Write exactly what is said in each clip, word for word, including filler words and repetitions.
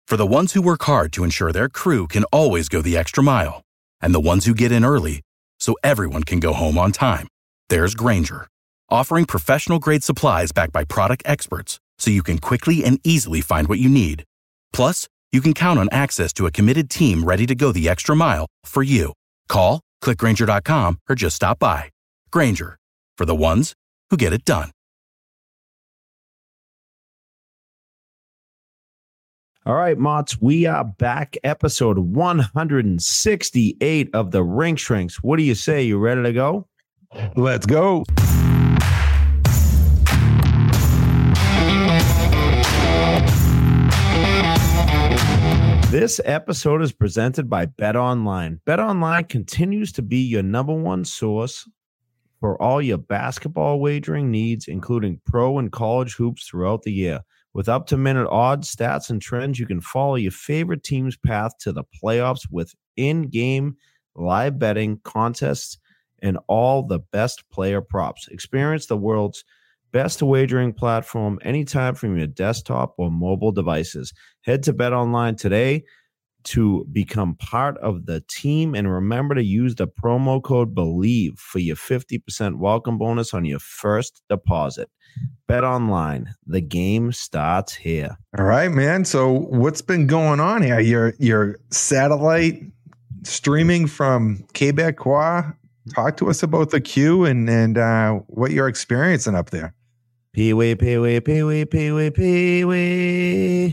For the ones who work hard to ensure their crew can always go the extra mile, and the ones who get in early so everyone can go home on time, there's Grainger, offering professional-grade supplies backed by product experts so you can quickly and easily find what you need. Plus, you can count on access to a committed team ready to go the extra mile for you. Call, click Grainger dot com, or just stop by. Grainger, for the ones who get it done. All right, Mott's, we are back. Episode one hundred sixty-eight of the Rink Shrinks. What do you say? You ready to go? Let's go. This episode is presented by BetOnline. BetOnline continues to be your number one source for all your basketball wagering needs, including pro and college hoops throughout the year. With up-to-minute odds, stats, and trends, you can follow your favorite team's path to the playoffs with in-game live betting, contests, and all the best player props. Experience the world's best wagering platform anytime from your desktop or mobile devices. Head to BetOnline today to become part of the team, and remember to use the promo code BELIEVE for your fifty percent welcome bonus on your first deposit. BetOnline, the game starts here. All right, man. So what's been going on here? Your your satellite streaming from Quebecois. Talk to us about the queue and and uh, what you're experiencing up there. Pee-wee, pee-wee, pee-wee, pee-wee, pee-wee.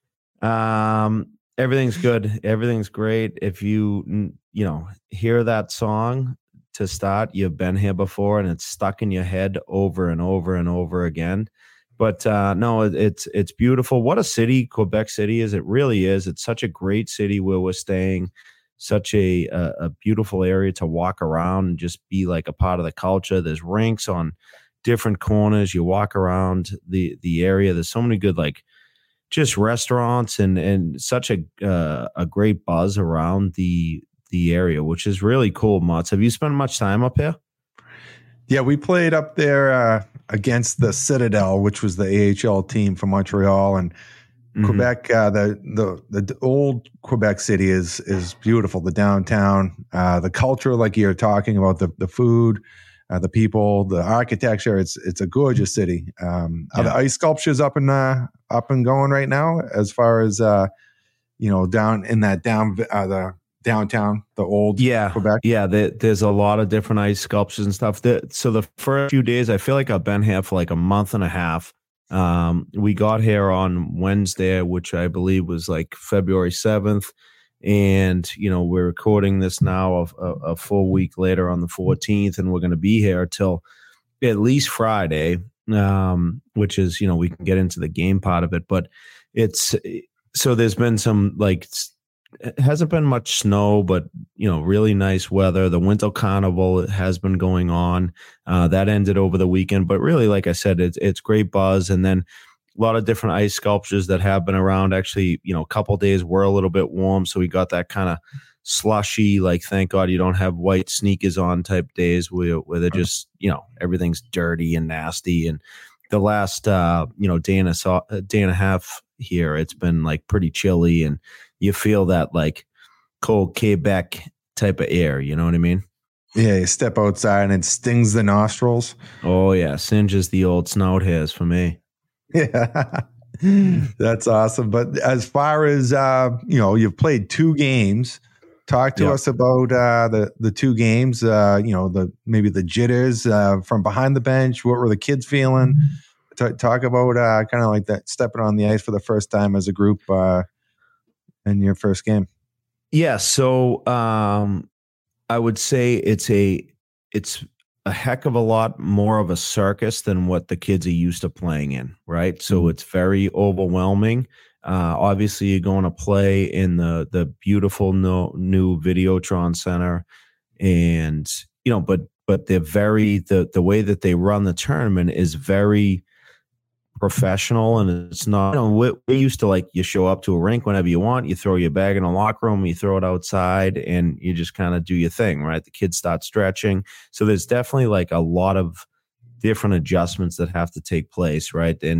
Um, everything's good. Everything's great. If you, you know, hear that song to start, you've been here before and it's stuck in your head over and over and over again. But uh, no, it, it's it's beautiful. What a city Quebec City is. It really is. It's such a great city where we're staying. Such a, a a beautiful area to walk around and just be like a part of the culture. There's rinks on different corners. You walk around the the area. There's so many good like just restaurants and and such a uh, a great buzz around the the area, which is really cool. Mutz, have you spent much time up here? Yeah, we played up there uh, against the Citadel, which was the A H L team from Montreal, and mm-hmm. Quebec. Uh, the the the old Quebec City is is beautiful. The downtown, uh, the culture, like you're talking about, the the food. Uh, the people, the architecture, it's it's a gorgeous city. Um, yeah. Are the ice sculptures up and uh, up and going right now? As far as uh, you know, down in that down uh, the downtown, the old yeah, Quebec. Yeah, the, there's a lot of different ice sculptures and stuff. The, so the first few days, I feel like I've been here for like a month and a half. Um, we got here on Wednesday, which I believe was like February seventh. And, you know, we're recording this now a, a, a full week later on the fourteenth, and we're going to be here till at least Friday, um, which is, you know, we can get into the game part of it. But it's so there's been some like it hasn't been much snow, but, you know, really nice weather. The Winter Carnival has been going on. Uh, that ended over the weekend. But really, like I said, it's, it's great buzz. And then a lot of different ice sculptures that have been around. Actually, you know, a couple days were a little bit warm, so we got that kind of slushy, like, thank God you don't have white sneakers on type days where, where they're just, you know, everything's dirty and nasty. And the last, uh, you know, day and, a, day and a half here, it's been like pretty chilly, and you feel that like cold Quebec type of air. You know what I mean? Yeah, you step outside and it stings the nostrils. Oh, yeah, singes the old snout hairs for me. Yeah, that's awesome. But as far as, uh, you know, you've played two games. Talk to yep. us about uh, the, the two games, uh, you know, the maybe the jitters uh, from behind the bench. What were the kids feeling? T- talk about uh, kind of like that, stepping on the ice for the first time as a group uh, in your first game. Yeah, so um, I would say it's a it's a heck of a lot more of a circus than what the kids are used to playing in, right? So mm-hmm. it's very overwhelming. Uh, obviously, you're going to play in the the beautiful no, new Videotron Center, and you know, but but they're very the the way that they run the tournament is very professional, and it's not. You know, we, we used to like you show up to a rink whenever you want, you throw your bag in a locker room, you throw it outside, and you just kind of do your thing, right? The kids start stretching, so there's definitely like a lot of different adjustments that have to take place, right? And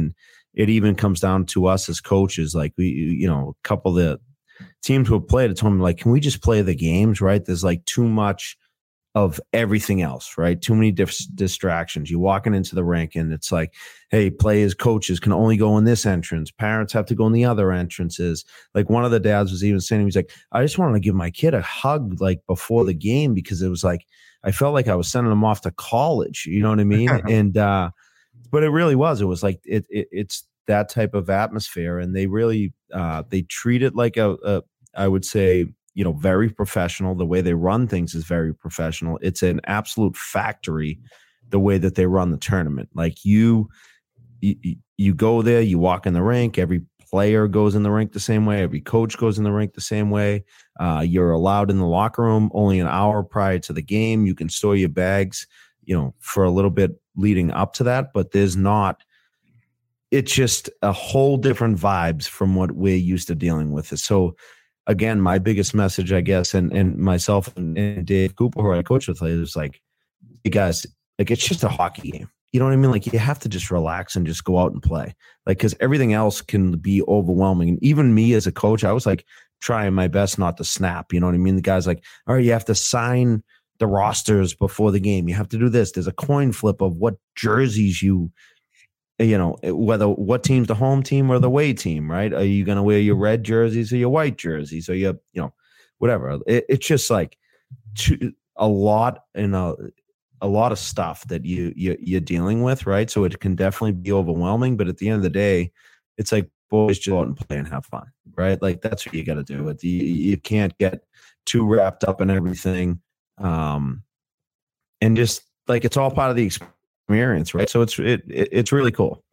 it even comes down to us as coaches. Like we, you know, a couple of the teams who have played, it's told me like, can we just play the games? Right? There's like too much of everything else, right? Too many dis- distractions. You're walking into the rink and it's like, hey, players, coaches can only go in this entrance. Parents have to go in the other entrances. Like one of the dads was even saying, he's like, I just wanted to give my kid a hug like before the game because it was like, I felt like I was sending him off to college. You know what I mean? and, uh, but it really was, it was like, it, it it's that type of atmosphere. And they really, uh, they treat it like a, a I would say, you know, very professional. The way they run things is very professional. It's an absolute factory, the way that they run the tournament. Like you, you, you go there, you walk in the rink, every player goes in the rink the same way. Every coach goes in the rink the same way. Uh, you're allowed in the locker room only an hour prior to the game. You can store your bags, you know, for a little bit leading up to that, but there's not, it's just a whole different vibes from what we're used to dealing with. So, again, my biggest message, I guess, and, and myself and, and Dave Cooper, who I coach with, is like, you guys, like, it's just a hockey game. You know what I mean? Like, you have to just relax and just go out and play. Like, because everything else can be overwhelming. And even me as a coach, I was like trying my best not to snap. You know what I mean? The guy's like, all right, you have to sign the rosters before the game. You have to do this. There's a coin flip of what jerseys you you know, whether what team's the home team or the away team, right? Are you going to wear your red jerseys or your white jerseys or your, you know, whatever? It, it's just like to, a lot and a, a lot of stuff that you, you, you're dealing with, right? So it can definitely be overwhelming, but at the end of the day, it's like, boys, just go out and play and have fun, right? Like that's what you got to do. It, you, you can't get too wrapped up in everything. Um, and just like, it's all part of the experience. Experience, right? So it's it, it it's really cool.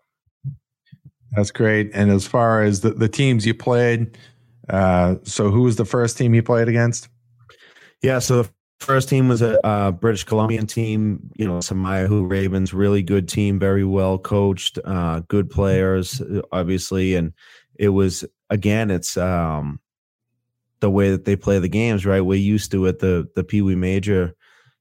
That's great. And as far as the, the teams you played, uh, so who was the first team you played against? Yeah, so the first team was a, a British Columbian team. You know, Samayahu Ravens, really good team, very well coached, uh, good players, obviously. And it was again, it's um, the way that they play the games, right? We're used to it. The the Pee Wee Major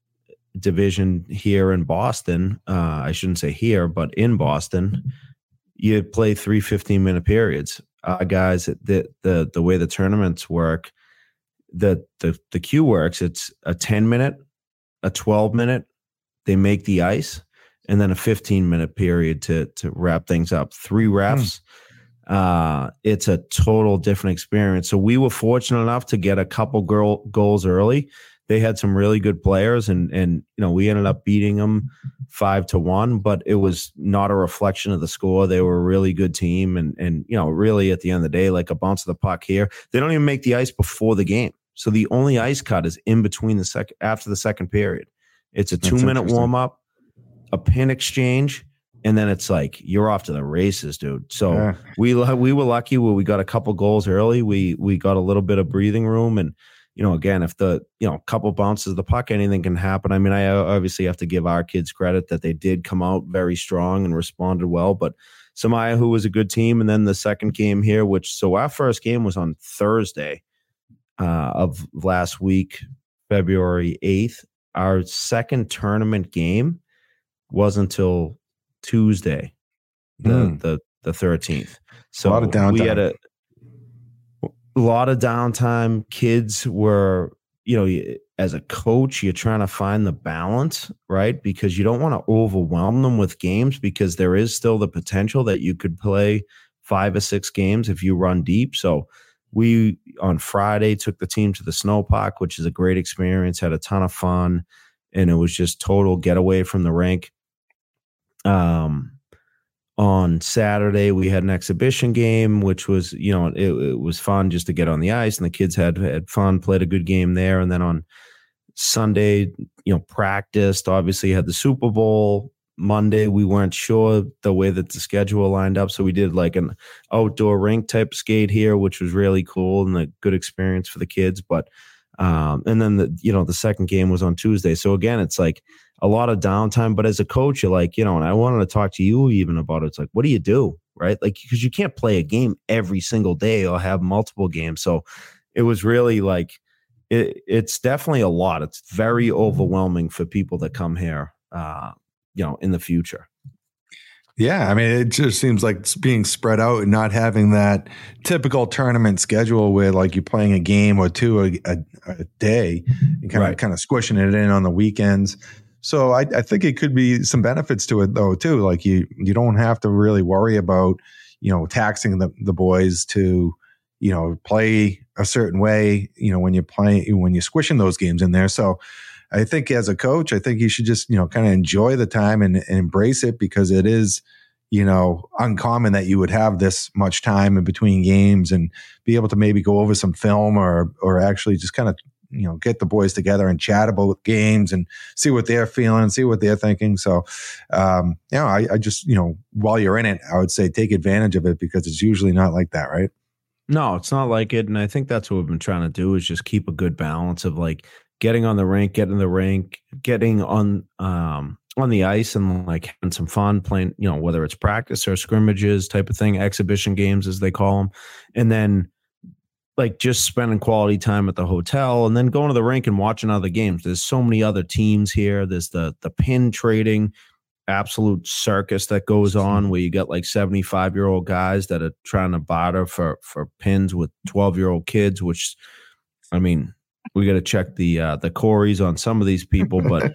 division here in Boston, uh, I shouldn't say here, but in Boston, you play three fifteen-minute periods. Uh, guys, the, the the way the tournaments work, the, the, the queue works, it's a ten-minute, a twelve-minute, they make the ice, and then a fifteen-minute period to to wrap things up. Three refs. Hmm. Uh, it's a total different experience. So we were fortunate enough to get a couple girl goals early. They had some really good players, and and you know we ended up beating them five to one. But it was not a reflection of the score. They were a really good team, and and you know really at the end of the day, like a bounce of the puck here, they don't even make the ice before the game. So the only ice cut is in between the second after the second period. It's a two minute warm up, a pin exchange, and then it's like you're off to the races, dude. So yeah. we we were lucky where we got a couple goals early. We we got a little bit of breathing room and. You know, again, if the, you know, couple bounces of the puck, anything can happen. I mean, I obviously have to give our kids credit that they did come out very strong and responded well. But Samayahu was a good team. And then the second game here, which, so our first game was on Thursday uh, of last week, February eighth. Our second tournament game was until Tuesday, the mm. the, the thirteenth. So a lot of downtime. We had a, A lot of downtime. Kids were, you know, as a coach, you're trying to find the balance, right? Because you don't want to overwhelm them with games because there is still the potential that you could play five or six games if you run deep. So we, on Friday, took the team to the Snowpark, which is a great experience, had a ton of fun, and it was just total getaway from the rink. Um, On Saturday, we had an exhibition game, which was, you know, it, it was fun just to get on the ice, and the kids had had fun, played a good game there. And then on Sunday, you know, practiced. Obviously, had the Super Bowl. Monday, we weren't sure the way that the schedule lined up, so we did like an outdoor rink type skate here, which was really cool and a good experience for the kids. But um, and then the you know the second game was on Tuesday. So again, it's like a lot of downtime, but as a coach, you're like, you know, and I wanted to talk to you even about it. It's like, what do you do? Right. Like, because you can't play a game every single day or have multiple games. So it was really like, it, it's definitely a lot. It's very overwhelming for people that come here, uh, you know, in the future. Yeah, I mean, it just seems like it's being spread out and not having that typical tournament schedule where like you're playing a game or two a, a, a day and kind of Right. kind of squishing it in on the weekends. So I, I think it could be some benefits to it though too. Like you you don't have to really worry about, you know, taxing the, the boys to, you know, play a certain way, you know, when you're playing when you're squishing those games in there. So I think as a coach, I think you should just, you know, kind of enjoy the time and, and embrace it, because it is, you know, uncommon that you would have this much time in between games and be able to maybe go over some film or, or actually just kind of, you know, get the boys together and chat about games and see what they're feeling, see what they're thinking. So, um, you know, I, I just, you know, while you're in it, I would say take advantage of it, because it's usually not like that, right? No, it's not like it. And I think that's what we've been trying to do, is just keep a good balance of like getting on the rink, getting in the rink, getting on um, on the ice and like having some fun playing, you know, whether it's practice or scrimmages type of thing, exhibition games as they call them. And then like just spending quality time at the hotel and then going to the rink and watching other games. There's so many other teams here. There's the the pin trading absolute circus that goes on where you got like seventy-five year old guys that are trying to barter for, for pins with twelve year old kids, which, I mean, we got to check the uh, the Corys on some of these people, but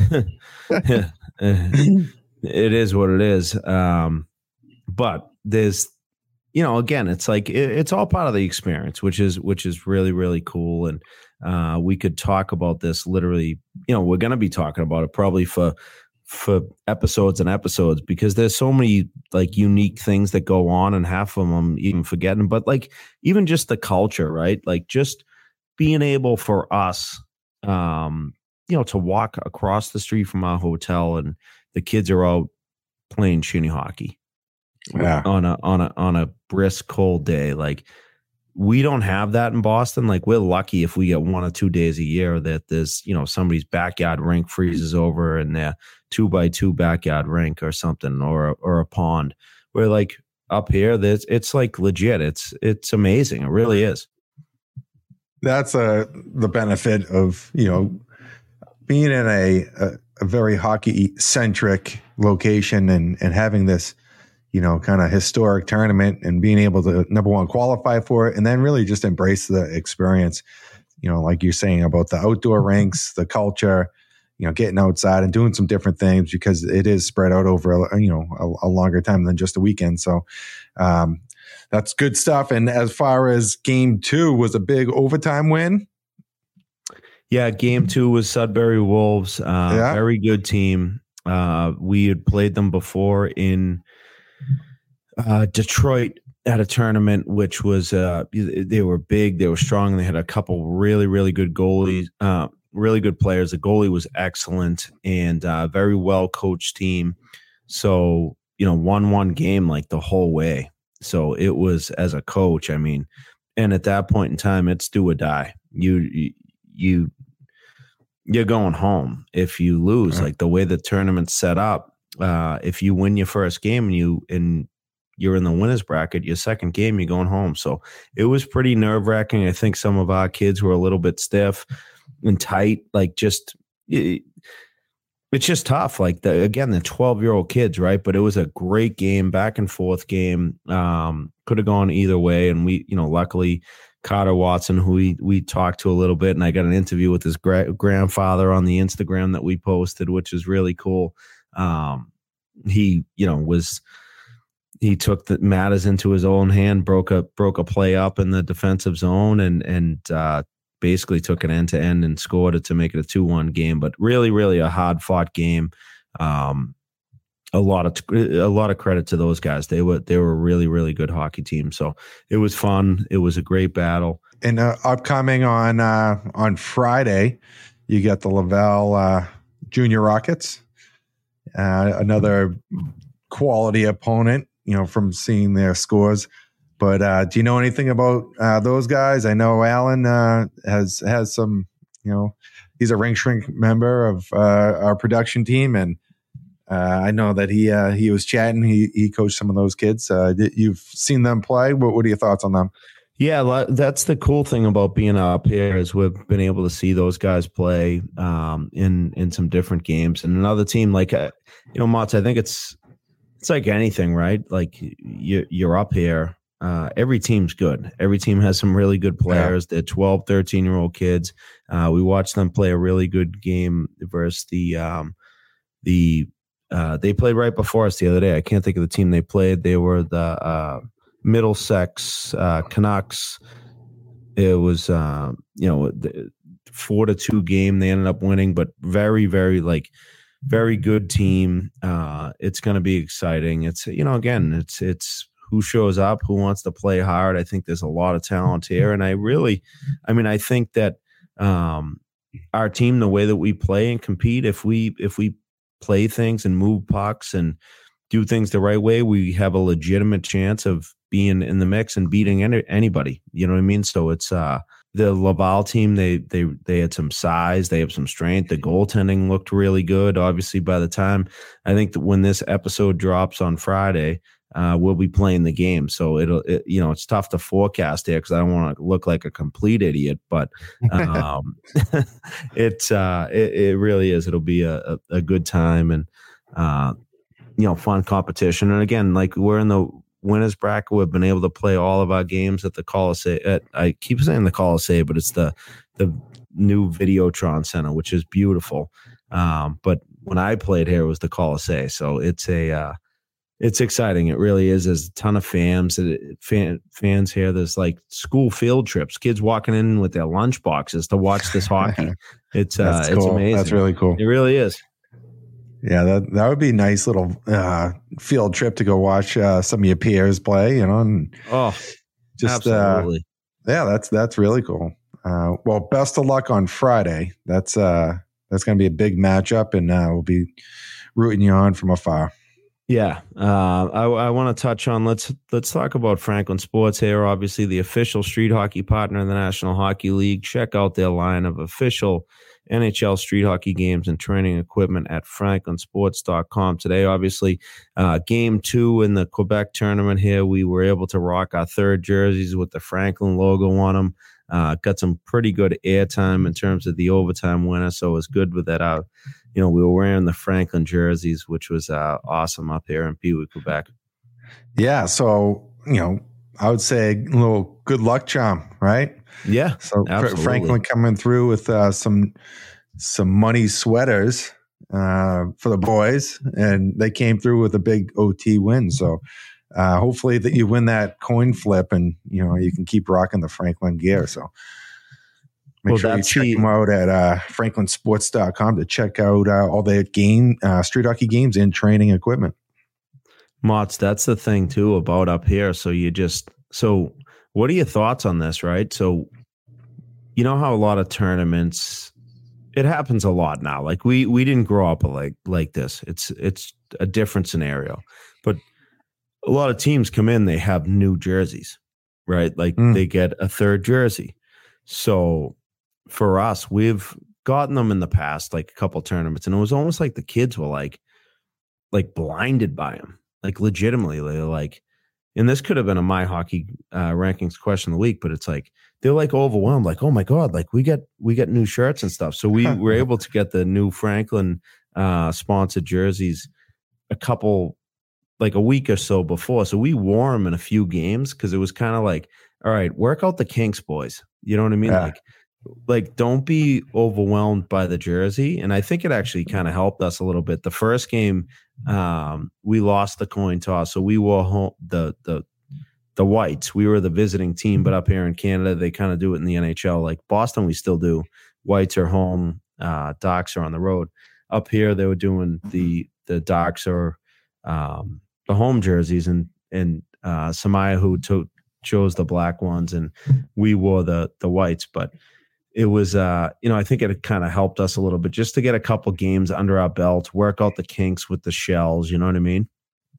it is what it is. Um, but there's, you know, again, it's like it, it's all part of the experience, which is which is really really cool. And uh, we could talk about this literally. You know, we're going to be talking about it probably for for episodes and episodes, because there's so many like unique things that go on, and half of them I'm even forgetting. But like even just the culture, right? Like just being able for us, um, you know, to walk across the street from our hotel and the kids are out playing shinny hockey yeah. on a on a on a brisk cold day. Like we don't have that in Boston. Like we're lucky if we get one or two days a year that there's, you know, somebody's backyard rink freezes over and their two by two backyard rink or something, or or a pond. We're like up here, there's it's like legit. It's it's amazing. It really is. That's a the benefit of, you know, being in a a, a very hockey centric location and and having this, you know, kind of historic tournament and being able to, number one, qualify for it, and then really just embrace the experience. You know, like you're saying about the outdoor rinks, the culture, you know, getting outside and doing some different things, because it is spread out over, a, you know, a, a longer time than just a weekend. So, um, that's good stuff. And as far as game two, was a big overtime win. Yeah, game two was Sudbury Wolves. Uh, Yeah. Very good team. Uh, we had played them before in uh, Detroit at a tournament, which was uh, they were big, they were strong, and they had a couple really, really good goalies, uh, really good players. The goalie was excellent and uh, very well coached team. So, you know, one one game like the whole way. So it was, as a coach, I mean, and at that point in time, it's do or die. You you you're going home if you lose. Right. Like the way the tournament's set up, uh, if you win your first game and you and you're in the winners bracket, your second game you're going home. So it was pretty nerve wracking. I think some of our kids were a little bit stiff and tight, like just. It, It's just tough. Like the, again, the twelve year old kids, right? But it was a great game, back and forth game. Um, could have gone either way. And we, you know, luckily Carter Watson, who we, we talked to a little bit, and I got an interview with his gra- grandfather on the Instagram that we posted, which is really cool. Um, he, you know, was, he took the matters into his own hand, broke a, broke a play up in the defensive zone and, and, uh, basically took it end to end and scored it to make it a two one game. But really, really a hard fought game. Um, a lot of a lot of credit to those guys. They were they were a really really good hockey team. So it was fun. It was a great battle. And uh, upcoming on uh, on Friday, you get the Laval uh, Junior Rockets, uh, another quality opponent. You know, from seeing their scores. But uh, do you know anything about uh, those guys? I know Alan uh, has has some, you know, he's a Rink Shrink member of uh, our production team, and uh, I know that he uh, he was chatting. He he coached some of those kids. Uh, you've seen them play. What what are your thoughts on them? Yeah, that's the cool thing about being up here is we've been able to see those guys play um, in in some different games. And another team like uh, you know, Mats, I think it's it's like anything, right? Like you, you're up here. Uh, every team's good. Every team has some really good players. Yeah. They're twelve, thirteen year old kids. Uh, we watched them play a really good game versus the, um, the, uh, they played right before us the other day. I can't think of the team they played. They were the, uh, Middlesex, uh, Canucks. It was, uh, you know, the four to two game. They ended up winning, but very, very like, very good team. Uh, it's going to be exciting. It's, you know, again, it's, it's, who shows up, who wants to play hard. I think there's a lot of talent here. And I really, I mean, I think that um, our team, the way that we play and compete, if we if we play things and move pucks and do things the right way, we have a legitimate chance of being in the mix and beating any, anybody. You know what I mean? So it's uh, the Laval team, they they they had some size, they have some strength. The goaltending looked really good. Obviously, by the time, I think that when this episode drops on Friday, Uh, we'll be playing the game, so it'll, it, you know, it's tough to forecast here because I don't want to look like a complete idiot. But um, it's uh, it, it really is. It'll be a, a, a good time and uh, you know, fun competition. And again, like we're in the winners bracket, we've been able to play all of our games at the Coliseum. At, I keep saying the Coliseum, but it's the the new Videotron Center, which is beautiful. Um, but when I played here, it was the Coliseum, so it's a uh, It's exciting. It really is. There's a ton of fans, fan, fans here. There's like school field trips, kids walking in with their lunch boxes to watch this hockey. It's uh, cool. It's amazing. That's really cool. It really is. Yeah, that that would be a nice little uh, field trip to go watch uh, some of your peers play. You know, and oh, just absolutely. Uh, yeah, that's that's really cool. Uh, well, best of luck on Friday. That's uh, that's going to be a big matchup, and uh, we'll be rooting you on from afar. Yeah, uh, I, I want to touch on let's let's talk about Franklin Sports here. Obviously, the official street hockey partner of the National Hockey League. Check out their line of official N H L street hockey games and training equipment at franklin sports dot com today. Obviously, uh, game two in the Quebec tournament here, we were able to rock our third jerseys with the Franklin logo on them. Uh, got some pretty good airtime in terms of the overtime winner, so it was good with that. Uh, you know, we were wearing the Franklin jerseys, which was uh, awesome up here in Pee-wee, Quebec. Yeah, so, you know, I would say a little good luck charm, right? Yeah, so absolutely. Franklin coming through with uh, some some money sweaters uh, for the boys, and they came through with a big O T win. So uh, hopefully that you win that coin flip, and you know you can keep rocking the Franklin gear. So make well, sure you check the, them out at uh, franklin sports dot com to check out uh, all their game uh, street hockey games and training equipment. Mots, that's the thing too about up here. So you just so. What are your thoughts on this, right? So, you know how a lot of tournaments, it happens a lot now. Like we we didn't grow up like like this. It's it's a different scenario. But a lot of teams come in, they have new jerseys, right? Like mm. they get a third jersey. So for us, we've gotten them in the past, like a couple tournaments, and it was almost like the kids were like, like blinded by them, like legitimately, they were like. And this could have been a My Hockey uh, Rankings question of the week, but it's like they're like overwhelmed, like, oh my god, like we get we get new shirts and stuff. So we were able to get the new Franklin uh, sponsored jerseys a couple, like a week or so before. So we wore them in a few games because it was kind of like, all right, work out the kinks, boys. You know what I mean? Yeah. Like, like don't be overwhelmed by the jersey. And I think it actually kind of helped us a little bit. The first game. Um, we lost the coin toss, so we wore home the the the whites. We were the visiting team, but up here in Canada, they kind of do it in the N H L. Like Boston, we still do. Whites are home, uh, Darks are on the road. Up here, they were doing the the Darks are um, the home jerseys, and and uh, Samaya who took chose the black ones, and we wore the the whites, but. It was, uh, you know, I think it kind of helped us a little bit just to get a couple games under our belt, work out the kinks with the shells. You know what I mean?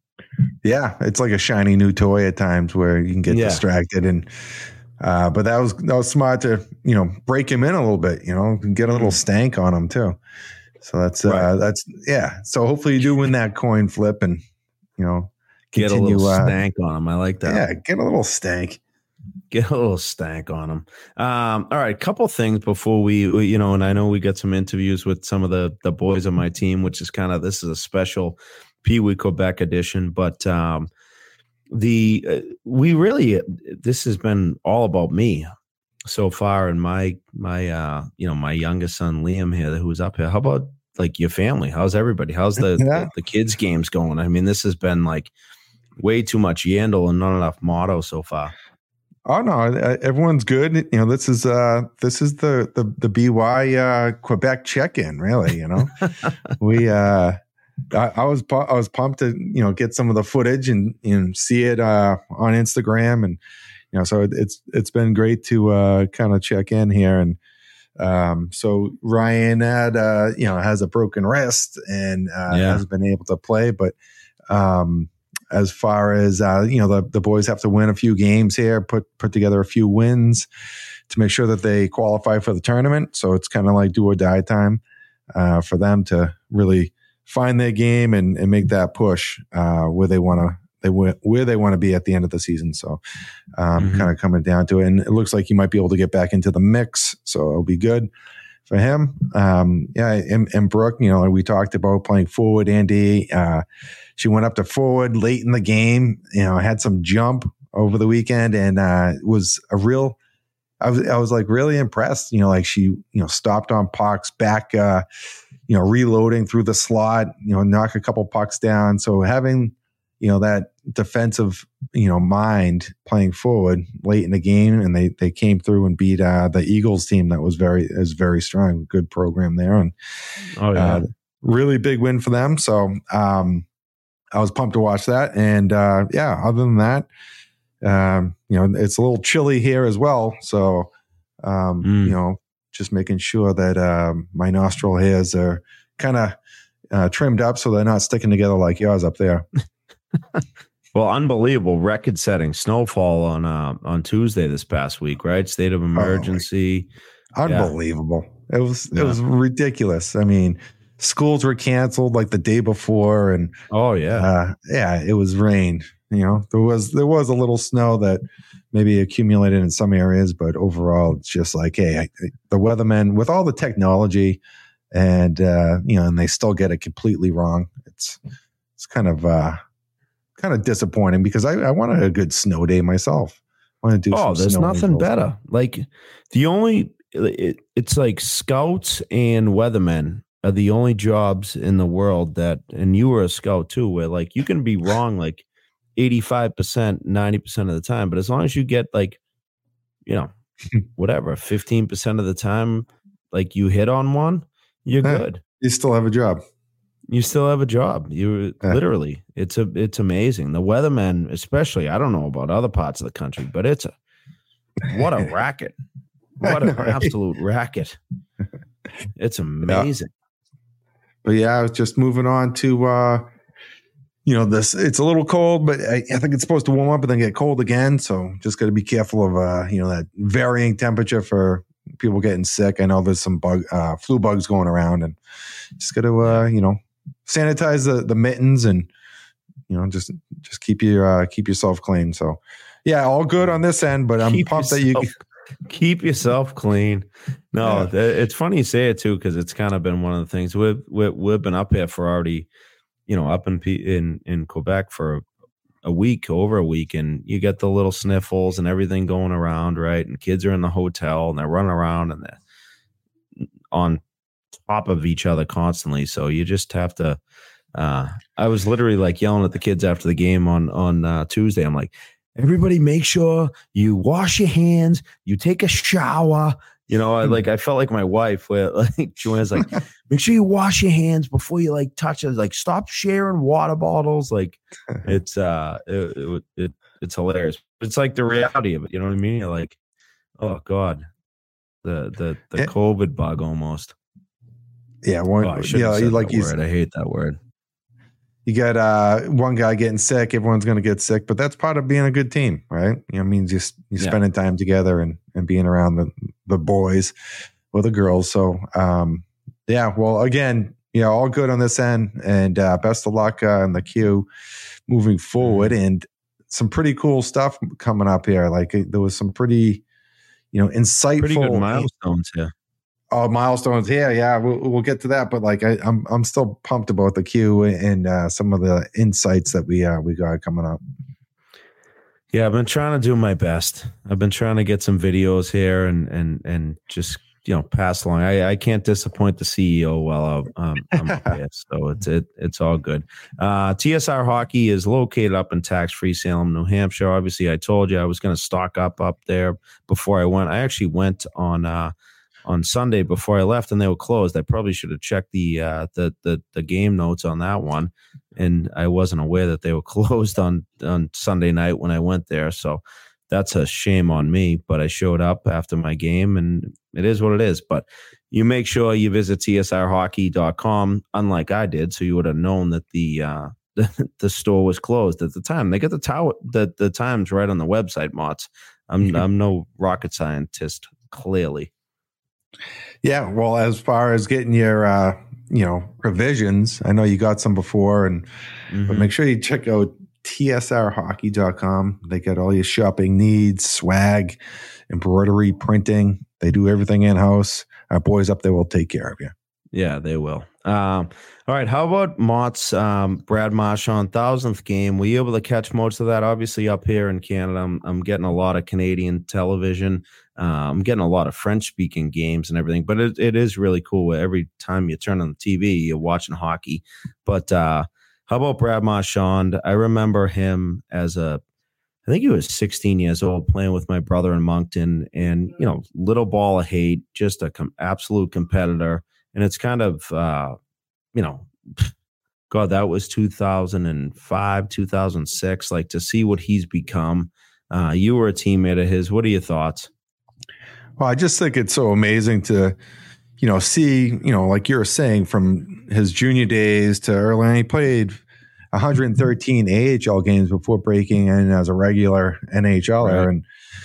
Yeah, it's like a shiny new toy at times where you can get yeah. distracted, and uh, but that was that was smart to you know break him in a little bit, you know, and get a little stank on him too. So that's uh, right. that's yeah. So hopefully you do win that coin flip, and you know continue, get a little uh, stank on him. I like that. Yeah, get a little stank. Get a little stank on them. Um, all right, couple things before we, we, you know, and I know we got some interviews with some of the the boys on my team, which is kind of this is a special Pee Wee Quebec edition. But um, the uh, we really this has been all about me so far, and my my uh, you know my youngest son Liam here, who's up here. How about like your family? How's everybody? How's the yeah. the, the kids' games going? I mean, this has been like way too much Yandle and not enough Motto so far. Oh no, everyone's good. You know, this is uh this is the the the B Y uh, Quebec check-in, really. You know, we uh, I, I was I was pumped to you know get some of the footage and you know, see it uh, on Instagram, and you know, so it's it's been great to uh, kind of check in here. And um, so Ryan had uh, you know has a broken wrist and uh, yeah. hasn't been able to play, but um. As far as, uh, you know, the, the boys have to win a few games here, put put together a few wins to make sure that they qualify for the tournament. So it's kind of like do or die time uh, for them to really find their game and, and make that push uh, where they want to they where they want to be at the end of the season. So um, mm-hmm. kind of coming down to it. And it looks like he might be able to get back into the mix. So it'll be good for him. Um, yeah, and, and Brooke, you know, we talked about playing forward, Andy. Uh, she went up to forward late in the game, you know, had some jump over the weekend and uh, was a real, I was, I was like really impressed, you know, like she, you know, stopped on pucks back, uh, you know, reloading through the slot, you know, knock a couple pucks down. So having, you know, that defensive, you know, mind playing forward late in the game, and they they came through and beat uh, the Eagles team that was very is very strong, good program there, and oh yeah, uh, really big win for them. So um, I was pumped to watch that, and uh, yeah, other than that, um, you know, it's a little chilly here as well, so um, mm. you know, just making sure that um, my nostril hairs are kind of uh, trimmed up so they're not sticking together like yours up there. Well, unbelievable record-setting snowfall on uh, on Tuesday this past week, right? State of emergency. Oh, unbelievable! Yeah. It was it yeah. was ridiculous. I mean, schools were canceled like the day before, and oh yeah, uh, yeah, it was rain. You know, there was there was a little snow that maybe accumulated in some areas, but overall, it's just like, hey, I, the weathermen with all the technology, and uh, you know, and they still get it completely wrong. It's it's kind of. Uh, Kind of disappointing because I, I wanted a good snow day myself. I want to do. Oh, some there's snow nothing better. Like the only, it, it's like scouts and weathermen are the only jobs in the world that, and you were a scout too, where like you can be wrong like eighty-five percent, ninety percent of the time, but as long as you get like, you know, whatever, fifteen percent of the time, like you hit on one, you're yeah, good. You still have a job. You still have a job. You yeah. literally, it's a, it's amazing. The weathermen, especially, I don't know about other parts of the country, but it's a, what a racket. What an absolute racket. It's amazing. Yeah. But yeah, I was just moving on to, uh, you know, this, it's a little cold, but I, I think it's supposed to warm up and then get cold again. So just got to be careful of, uh, you know, that varying temperature for people getting sick. I know there's some bug, uh, flu bugs going around, and just got to, uh, you know, sanitize the, the mittens and, you know, just, just keep your, uh, keep yourself clean. So yeah, all good on this end, but I'm keep pumped yourself, that you keep yourself clean. No, yeah. It's funny you say it too, cause it's kind of been one of the things we've, we've, we've been up here for already, you know, up in, in, in Quebec for a week, over a week. And you get the little sniffles and everything going around. Right. And kids are in the hotel and they're running around and they're on top of each other constantly. So you just have to, uh, I was literally like yelling at the kids after the game on, on uh, Tuesday. I'm like, everybody make sure you wash your hands, you take a shower. You know, I like, I felt like my wife where like Joanne's like, make sure you wash your hands before you like touch it. Like stop sharing water bottles. Like it's, uh, it, it, it it's hilarious. It's like the reality of it. You know what I mean? You're like, oh God, the, the, the COVID bug almost. Yeah, one. Oh, yeah, like you said, I hate that word. You got uh, one guy getting sick. Everyone's going to get sick, but that's part of being a good team, right? You know, it means just you yeah. spending time together and, and being around the the boys or the girls. So, um, yeah. Well, again, yeah, all good on this end, and uh, best of luck uh, in the queue moving forward. Mm-hmm. And some pretty cool stuff coming up here. Like there was some pretty, you know, insightful pretty good milestones here. Oh, milestones here. Yeah, we'll, we'll get to that. But like, I, I'm I'm still pumped about the queue and uh, some of the insights that we uh, we got coming up. Yeah, I've been trying to do my best. I've been trying to get some videos here and and and just you know pass along. I, I can't disappoint the C E O while I'm, I'm up here, so it's it it's all good. Uh, T S R Hockey is located up in tax-free Salem, New Hampshire. Obviously, I told you I was going to stock up up there before I went. I actually went on. Uh, on Sunday before I left and they were closed. I probably should have checked the, uh, the, the, the game notes on that one. And I wasn't aware that they were closed on, on Sunday night when I went there. So that's a shame on me, but I showed up after my game and it is what it is. But you make sure you visit T S R hockey dot com, unlike I did. So you would have known that the, uh, the, the store was closed at the time. They get the tower, the, the times right on the website, Mott's. I'm, I'm no rocket scientist, clearly. Yeah, well, as far as getting your, uh, you know, revisions, I know you got some before, and mm-hmm. but make sure you check out T S R hockey dot com. They got all your shopping needs, swag, embroidery, printing. They do everything in house. Our boys up there will take care of you. Yeah, they will. Um, all right, how about Mott's um, Brad Marchand thousandth game? Were you able to catch most of that? Obviously, up here in Canada, I'm, I'm getting a lot of Canadian television. Uh, I'm getting a lot of French-speaking games and everything, but it, it is really cool. Every time you turn on the T V, you're watching hockey. But uh, how about Brad Marchand? I remember him as a, I think he was sixteen years old, playing with my brother in Moncton, and you know, little ball of hate, just a com- absolute competitor. And it's kind of, uh, you know, God, that was two thousand five, two thousand six. Like, to see what he's become. Uh, you were a teammate of his. What are your thoughts? Well, I just think it's so amazing to, you know, see, you know, like you're saying, from his junior days to early, he played one hundred thirteen A H L games before breaking in as a regular N H L er. Right. And,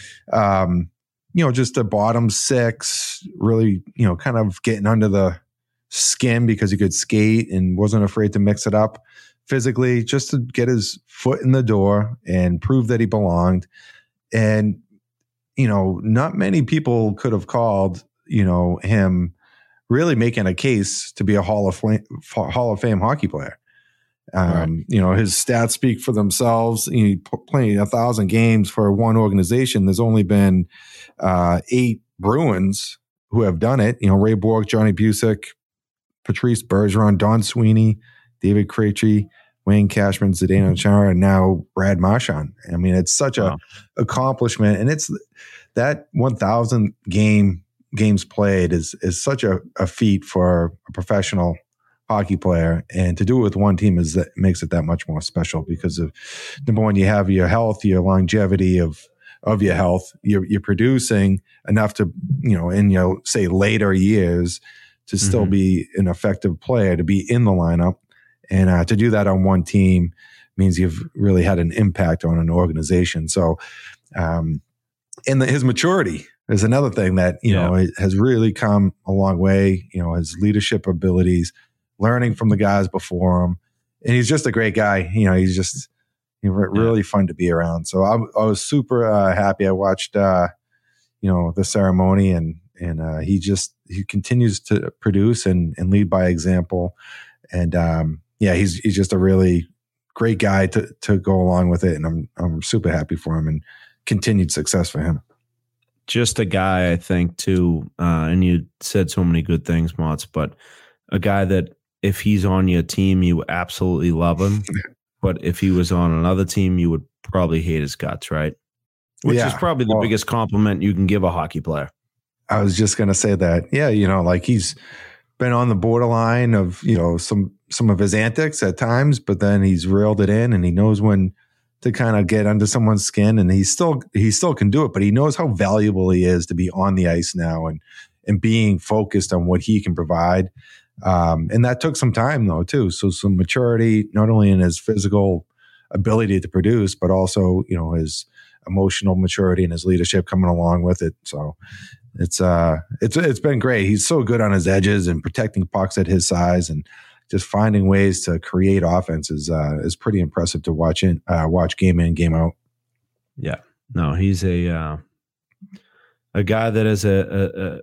um, you know, just a bottom six, really, you know, kind of getting under the skin because he could skate and wasn't afraid to mix it up physically, just to get his foot in the door and prove that he belonged. And, you know, not many people could have called, you know, him really making a case to be a Hall of Fame, Hall of Fame hockey player. Um, right. You know, his stats speak for themselves. He playing a thousand games for one organization. There's only been uh, eight Bruins who have done it. You know, Ray Bork, Johnny Busick, Patrice Bergeron, Don Sweeney, David Krejci, Wayne Cashman, Zdeno Chara, and now Brad Marchand. I mean, it's such wow. a accomplishment, and it's that one thousand game games played is is such a, a feat for a professional hockey player, and to do it with one team is that makes it that much more special because of, number one, you have your health, your longevity of of your health. You're you're producing enough to, you know, in your say later years to still mm-hmm. be an effective player, to be in the lineup, and uh, to do that on one team means you've really had an impact on an organization. So, um, and the, his maturity is another thing that, you yeah. know, it has really come a long way. You know, his leadership abilities, learning from the guys before him, and he's just a great guy. You know, he's just you know, really yeah. fun to be around. So I, I was super uh, happy. I watched, uh, you know, the ceremony, and and uh, he just he continues to produce and and lead by example. And um, yeah, he's he's just a really great guy to to go along with it, and I'm I'm super happy for him and continued success for him. Just a guy, I think, too. Uh, and you said so many good things, Motts, but a guy that, if he's on your team, you absolutely love him. But if he was on another team, you would probably hate his guts, right? Which yeah. is probably the well, biggest compliment you can give a hockey player. I was just going to say that. Yeah, you know, like he's been on the borderline of, you know, some some of his antics at times, but then he's reeled it in, and he knows when to kind of get under someone's skin, and he still he still can do it, but he knows how valuable he is to be on the ice now and and being focused on what he can provide. Um, and that took some time though, too. So some maturity, not only in his physical ability to produce, but also, you know, his emotional maturity and his leadership coming along with it. So it's, uh, it's, it's been great. He's so good on his edges and protecting pucks at his size, and just finding ways to create offense is, uh, is pretty impressive to watch in, uh, watch game in, game out. Yeah, no, he's a, uh, a guy that is a, a, a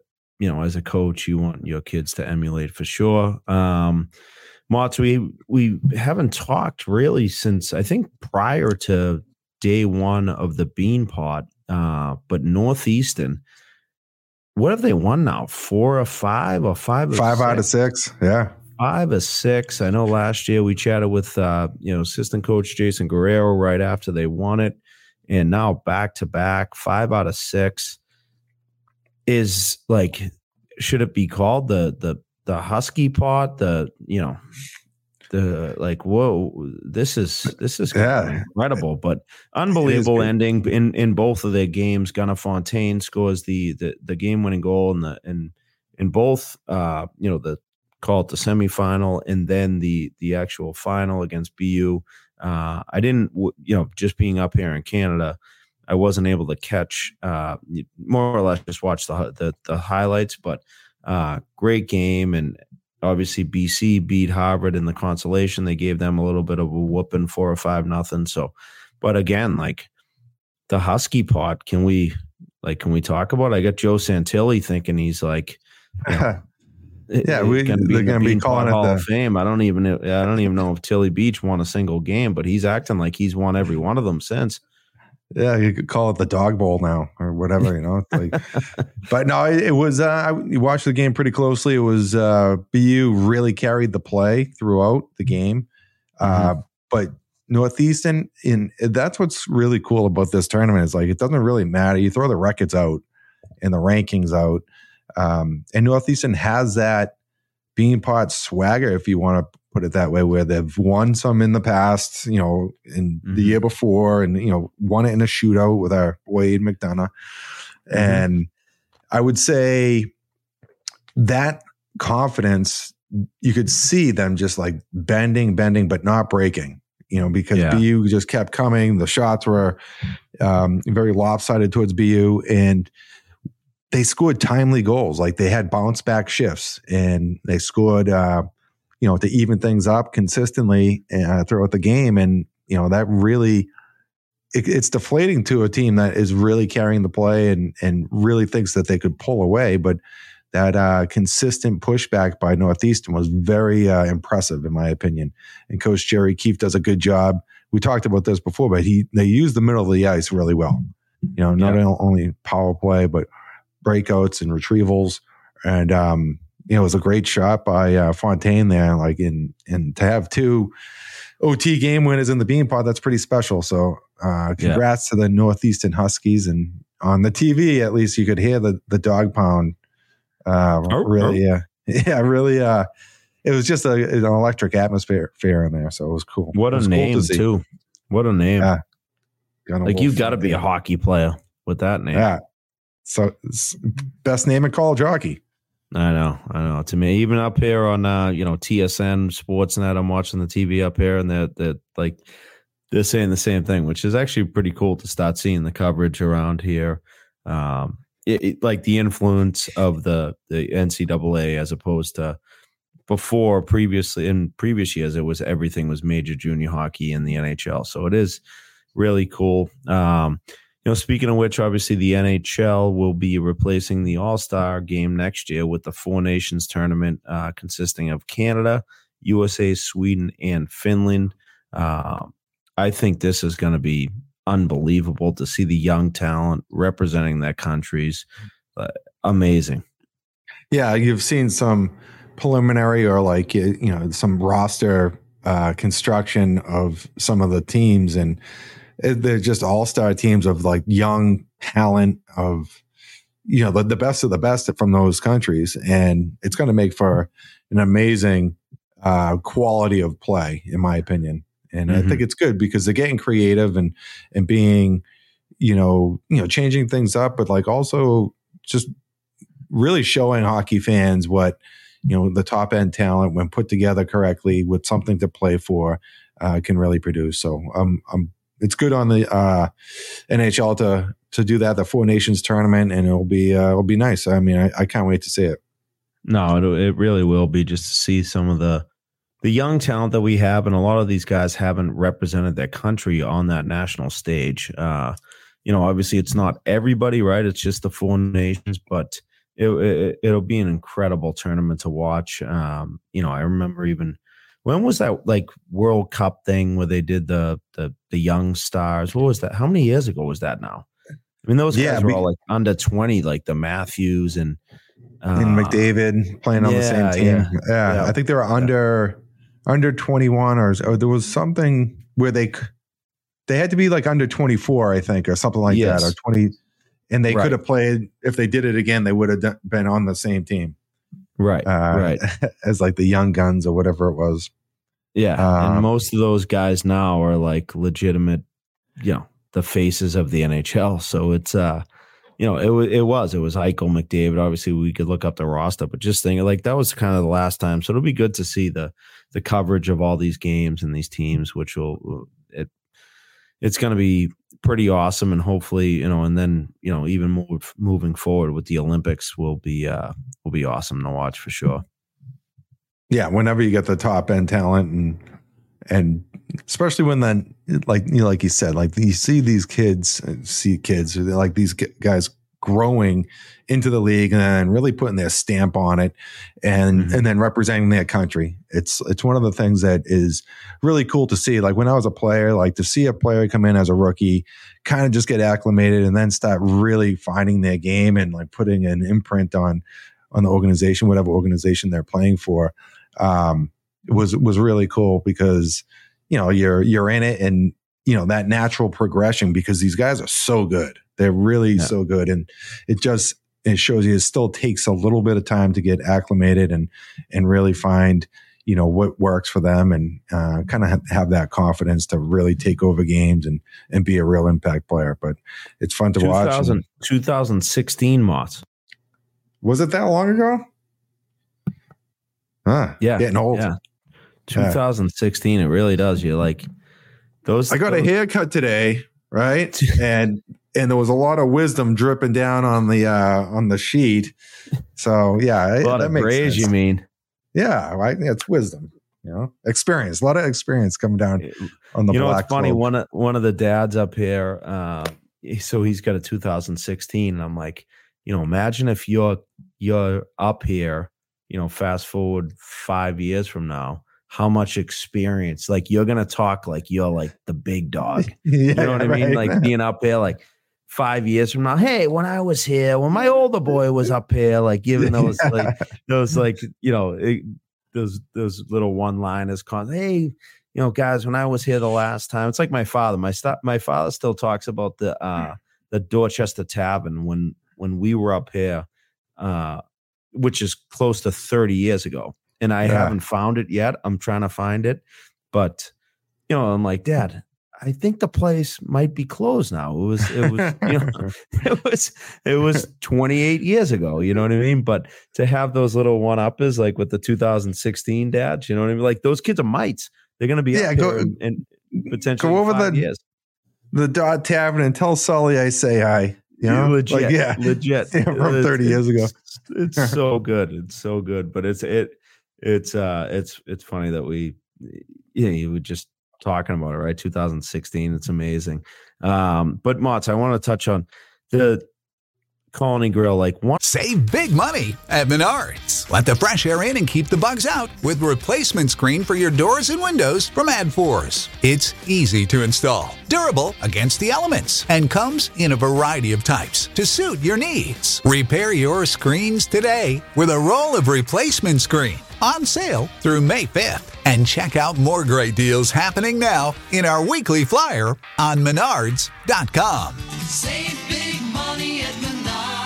you know, as a coach, you want your kids to emulate for sure. Um, Mott's, we we haven't talked really since I think prior to day one of the Beanpot, uh, but Northeastern. What have they won now? Four or five or five? Or five six? out of six. Yeah. Five or six. I know last year we chatted with, uh, you know, assistant coach Jason Guerrero right after they won it. And now back to back, five out of six is like, should it be called the, the, the Husky pot? The, you know, the like, whoa, this is this is yeah. incredible, but unbelievable ending in, in both of their games. Gunnar Fontaine scores the the, the game winning goal in the in in both uh you know the call it the semifinal and then the the actual final against B U. Uh, I didn't you know just being up here in Canada, I wasn't able to catch uh more or less just watch the the, the highlights, but uh great game. And obviously, B C beat Harvard in the consolation. They gave them a little bit of a whooping, four or five nothing. So, but again, like the Husky pot, can we like can we talk about it? I got Joe Santilli thinking he's like, you know, yeah, we gonna be they're going to be calling it Hall the of Fame. I don't even I don't even know if Tilly Beach won a single game, but he's acting like he's won every one of them since. Yeah, you could call it the dog bowl now or whatever, you know. Like, but no, it, it was. Uh, you watched the game pretty closely. It was uh, B U really carried the play throughout the game, uh, mm-hmm. but Northeastern in that's what's really cool about this tournament is like it doesn't really matter. You throw the records out and the rankings out, um, and Northeastern has that Beanpot swagger, if you want to put it that way, where they've won some in the past, you know, in mm-hmm. the year before, and you know, won it in a shootout with our Wade McDonough. Mm-hmm. And I would say that confidence, you could see them just like bending, bending, but not breaking. You know, because yeah. B U just kept coming. The shots were um, very lopsided towards B U, and they scored timely goals. Like they had bounce back shifts, and they scored. Uh, you know, to even things up consistently uh, throughout the game. And, you know, that really, it, it's deflating to a team that is really carrying the play and and really thinks that they could pull away. But that uh, consistent pushback by Northeastern was very uh, impressive, in my opinion. And Coach Jerry Keefe does a good job. We talked about this before, but he they use the middle of the ice really well. You know, not yeah. only power play, but breakouts and retrievals. And, um, you know, it was a great shot by uh, Fontaine there. Like in, and to have two O T game winners in the Beanpot, that's pretty special. So, uh, congrats yeah. to the Northeastern Huskies. And on the T V, at least you could hear the the dog pound. Uh, oh, really, oh. Uh, yeah, really. Uh, it was just a, an electric atmosphere in there, so it was cool. What a name, cool to too. What a name. Yeah. Like you got to be a hockey player with that name. Yeah. So best name in college hockey. I know, I know. To me, even up here on uh, you know, T S N Sportsnet, I'm watching the T V up here, and they're, they're like they're saying the same thing, which is actually pretty cool to start seeing the coverage around here. Um, it, it, like the influence of the the N C double A as opposed to before, previously in previous years, it was everything was major junior hockey in the N H L. So it is really cool. Um, You know, speaking of which, obviously the N H L will be replacing the All-Star game next year with the Four Nations tournament uh, consisting of Canada, U S A, Sweden, and Finland. Uh, I think this is going to be unbelievable to see the young talent representing their countries. Uh, amazing. Yeah, you've seen some preliminary or like, you know, some roster uh, construction of some of the teams, and they're just all-star teams of like young talent of, you know, the, the best of the best from those countries. And it's going to make for an amazing uh, quality of play, in my opinion. And mm-hmm. I think it's good because they're getting creative and, and being, you know, you know, changing things up, but like also just really showing hockey fans what, you know, the top end talent when put together correctly with something to play for uh, can really produce. So um, I'm, it's good on the uh, N H L to to do that, the Four Nations tournament, and it'll be uh, it'll be nice. I mean, I, I can't wait to see it. No, it it really will be, just to see some of the the young talent that we have, and a lot of these guys haven't represented their country on that national stage. Uh, you know, obviously it's not everybody, right? It's just the Four Nations, but it, it it'll be an incredible tournament to watch. Um, you know, I remember even when was that like World Cup thing where they did the the the young stars? What was that? How many years ago was that now? I mean, those guys yeah, were we, all like under twenty, like the Matthews and uh, and McDavid playing on yeah, the same team. Yeah, yeah, yeah. I think they were under yeah. under twenty-one, or, or there was something where they they had to be like under twenty-four, I think, or something like yes. that, or twenty, and they right. could have played if they did it again. They would have been on the same team, right? Uh, right, as like the young guns or whatever it was. Yeah, um, and most of those guys now are like legitimate, you know, the faces of the N H L. So it's, uh, you know, it it was it was Eichel, McDavid. Obviously, we could look up the roster, but just thinking like that was kind of the last time. So it'll be good to see the the coverage of all these games and these teams, which will it it's going to be pretty awesome, and hopefully, you know, and then you know, even move, moving forward with the Olympics will be uh, will be awesome to watch for sure. Yeah, whenever you get the top end talent, and and especially when then, like you know, like you said, like you see these kids, see kids, like these guys growing into the league and then really putting their stamp on it, and mm-hmm. and then representing their country. It's it's one of the things that is really cool to see. Like when I was a player, like to see a player come in as a rookie, kind of just get acclimated, and then start really finding their game and like putting an imprint on on the organization, whatever organization they're playing for. Um, it was was really cool because you know you're you're in it, and you know that natural progression, because these guys are so good. They're really yeah. so good, and it just it shows you it still takes a little bit of time to get acclimated and and really find you know what works for them, and uh, kind of have, have that confidence to really take over games and and be a real impact player. But it's fun to watch. And, twenty sixteen, Moss. Was it that long ago? Huh, yeah, getting old. Yeah. twenty sixteen, it really does. You're like those. I got those, a haircut today, right? and and there was a lot of wisdom dripping down on the uh, on the sheet. So yeah, a lot that of makes grays, sense. You mean? Yeah, right. Yeah, it's wisdom. You know, experience. A lot of experience coming down on the. You know, black it's funny. cloak. One of one of the dads up here. Uh, so he's got a two thousand sixteen, and I'm like, you know, imagine if you're you're up here. You know, fast forward five years from now, how much experience, like you're going to talk like you're like the big dog. yeah, you know what I mean? Right. Like being up here, like five years from now, hey, when I was here, when my older boy was up here, like giving those, yeah. like those, like, you know, it, those, those little one liners, con- hey, you know, guys, when I was here the last time, it's like my father, my st- my father still talks about the, uh, the Dorchester Tavern when, when we were up here, uh, which is close to thirty years ago. And I yeah. haven't found it yet. I'm trying to find it. But, you know, I'm like, Dad, I think the place might be closed now. It was, it was, you know, it was, it was twenty-eight years ago. You know what I mean? But to have those little one-uppers, like with the two thousand sixteen dads, you know what I mean? Like those kids are mites. They're going to be yeah, up go, there and, and potentially go over five the, years. the Dot Tavern and tell Sully I say hi. You know, legit, like, yeah, legit. yeah, from it's, thirty years ago. It's, it's so good. It's so good. But it's it it's uh it's it's funny that we yeah, you were just talking about it, right? two thousand sixteen. It's amazing. Um, but Motts, I want to touch on the Colony Grill, like one. Save big money at Menards. Let the fresh air in and keep the bugs out with replacement screen for your doors and windows from Adforce. It's easy to install, durable against the elements, and comes in a variety of types to suit your needs. Repair your screens today with a roll of replacement screen on sale through May fifth. And check out more great deals happening now in our weekly flyer on menards dot com. Save big money at Menards.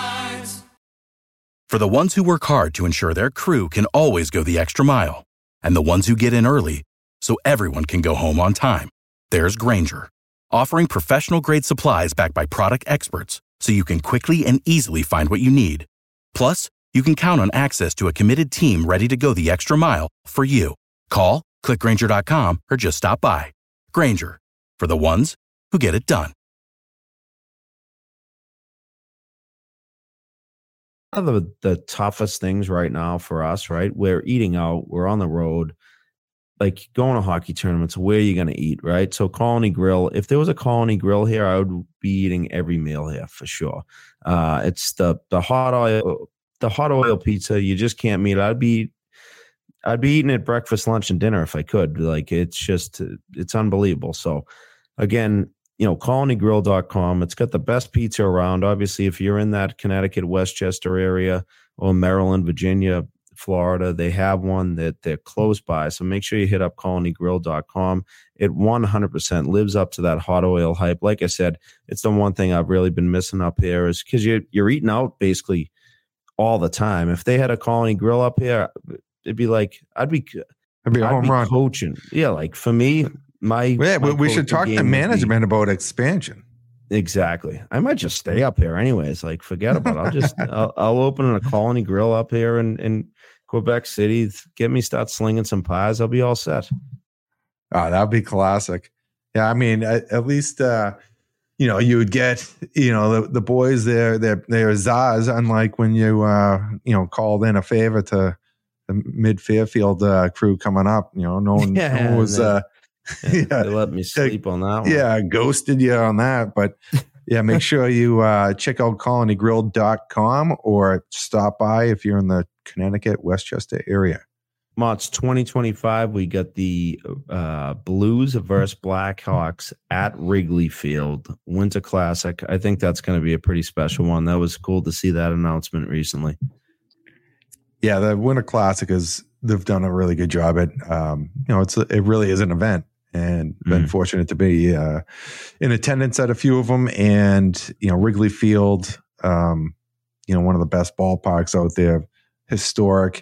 For the ones who work hard to ensure their crew can always go the extra mile, and the ones who get in early so everyone can go home on time, there's Grainger, offering professional-grade supplies backed by product experts so you can quickly and easily find what you need. Plus, you can count on access to a committed team ready to go the extra mile for you. Call, click Grainger dot com, or just stop by. Grainger, for the ones who get it done. One of the, the toughest things right now for us, right? We're eating out, we're on the road, like going to hockey tournaments, where are you going to eat, right? So Colony Grill, if there was a Colony Grill here, I would be eating every meal here for sure. Uh, it's the the hot oil, the hot oil pizza, you just can't meet. I'd be, I'd be eating it breakfast, lunch, and dinner if I could. Like, it's just, it's unbelievable. So again, you know, colony grill dot com. It's got the best pizza around. Obviously, if you're in that Connecticut, Westchester area or Maryland, Virginia, Florida, they have one that they're close by. So make sure you hit up colony grill dot com. It one hundred percent lives up to that hot oil hype. Like I said, it's the one thing I've really been missing up here is because you're, you're eating out basically all the time. If they had a Colony Grill up here, it'd be like, I'd be, It'd be a I'd home be run. coaching. Yeah, like for me, my Yeah, my we, we should coaching talk to game would be- management about expansion. Exactly. I might just stay up here anyways. Like, forget about it. I'll just I'll, I'll open a Colony Grill up here in, in Quebec City. Get me start slinging some pies. I'll be all set. Oh, that'd be classic. Yeah, I mean, at, at least uh, you know you would get you know the, the boys there. They're they're zaz. Unlike when you uh, you know called in a favor to the Mid Fairfield uh, crew coming up. You know, no one, Yeah, no one was. and then- Uh, Yeah, Yeah. They let me sleep on that one. yeah, ghosted you on that. But yeah, make sure you uh, check out colony grill dot com or stop by if you're in the Connecticut, Westchester area. Mott's twenty twenty-five, we got the uh, Blues versus Blackhawks at Wrigley Field Winter Classic. I think that's going to be a pretty special one. That was cool to see that announcement recently. Yeah, the Winter Classic is they've done a really good job at um, you know it's it really is an event, and been Mm. fortunate to be uh, in attendance at a few of them. And you know Wrigley Field, um, you know one of the best ballparks out there, historic,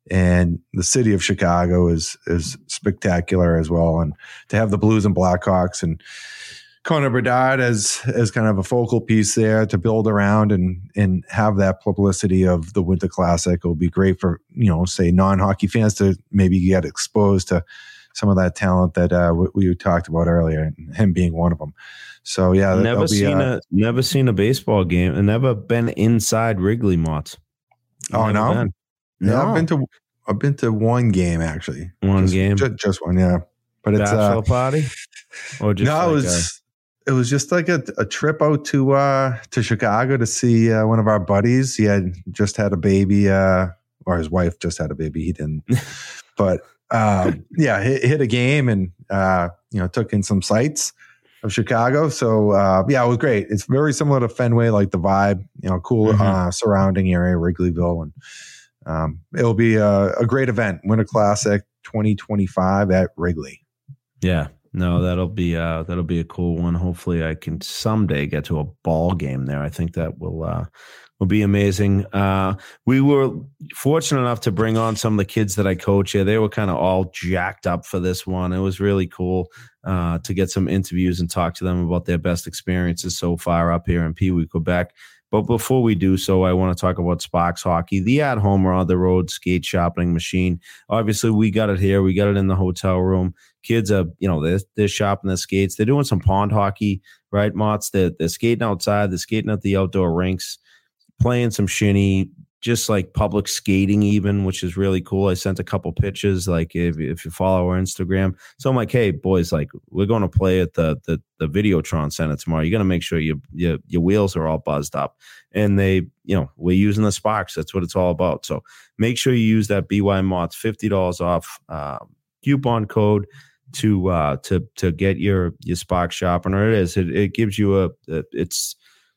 and the city of Chicago is is spectacular as well. And to have the Blues and Blackhawks and Connor Bedard as as kind of a focal piece there to build around and and have that publicity of the Winter Classic will be great for, you know, say non-hockey fans to maybe get exposed to some of that talent that uh, we, we talked about earlier, and him being one of them. So yeah, that- Never that'll be, seen uh, a never seen a baseball game and never been inside Wrigley, Mott. Oh, Never no? been. yeah, No. I've been to I've been to one game actually. One just, game. ju- just one, yeah. But it's Bachelor uh, party? Or just no, like it was it was just like a, a trip out to uh, to Chicago to see uh, one of our buddies. He had just had a baby, uh, or his wife just had a baby. He didn't, but um, yeah, hit, hit a game and uh, you know took in some sights of Chicago. So uh, yeah, it was great. It's very similar to Fenway, like the vibe, you know, cool Mhm. uh, surrounding area, Wrigleyville, and um, it'll be a, a great event. Winter Classic twenty twenty-five at Wrigley. Yeah. No, that'll be uh that'll be a cool one. Hopefully I can someday get to a ball game there. I think that will uh will be amazing. Uh we were fortunate enough to bring on some of the kids that I coach here. They were kind of all jacked up for this one. It was really cool uh to get some interviews and talk to them about their best experiences so far up here in Pee Wee, Quebec. But before we do so, I want to talk about Sparks Hockey, the at-home or on the road skate sharpening machine. Obviously, we got it here. We got it in the hotel room. Kids are, you know, they're, they're sharpening their skates. They're doing some pond hockey, right, Motts? They're, they're skating outside. They're skating at the outdoor rinks, playing some shinny, just like public skating even, which is really cool. I sent a couple pictures, like if, if you follow our Instagram. So I'm like, hey, boys, like we're going to play at the the, the Videotron Center tomorrow. You're going to make sure your, your your wheels are all buzzed up. And they, you know, we're using the Sparks. That's what it's all about. So make sure you use that B Y Motts, fifty dollars off uh, coupon code to uh, to to get your your Spark sharpener. It is. It, it gives you a, a it's.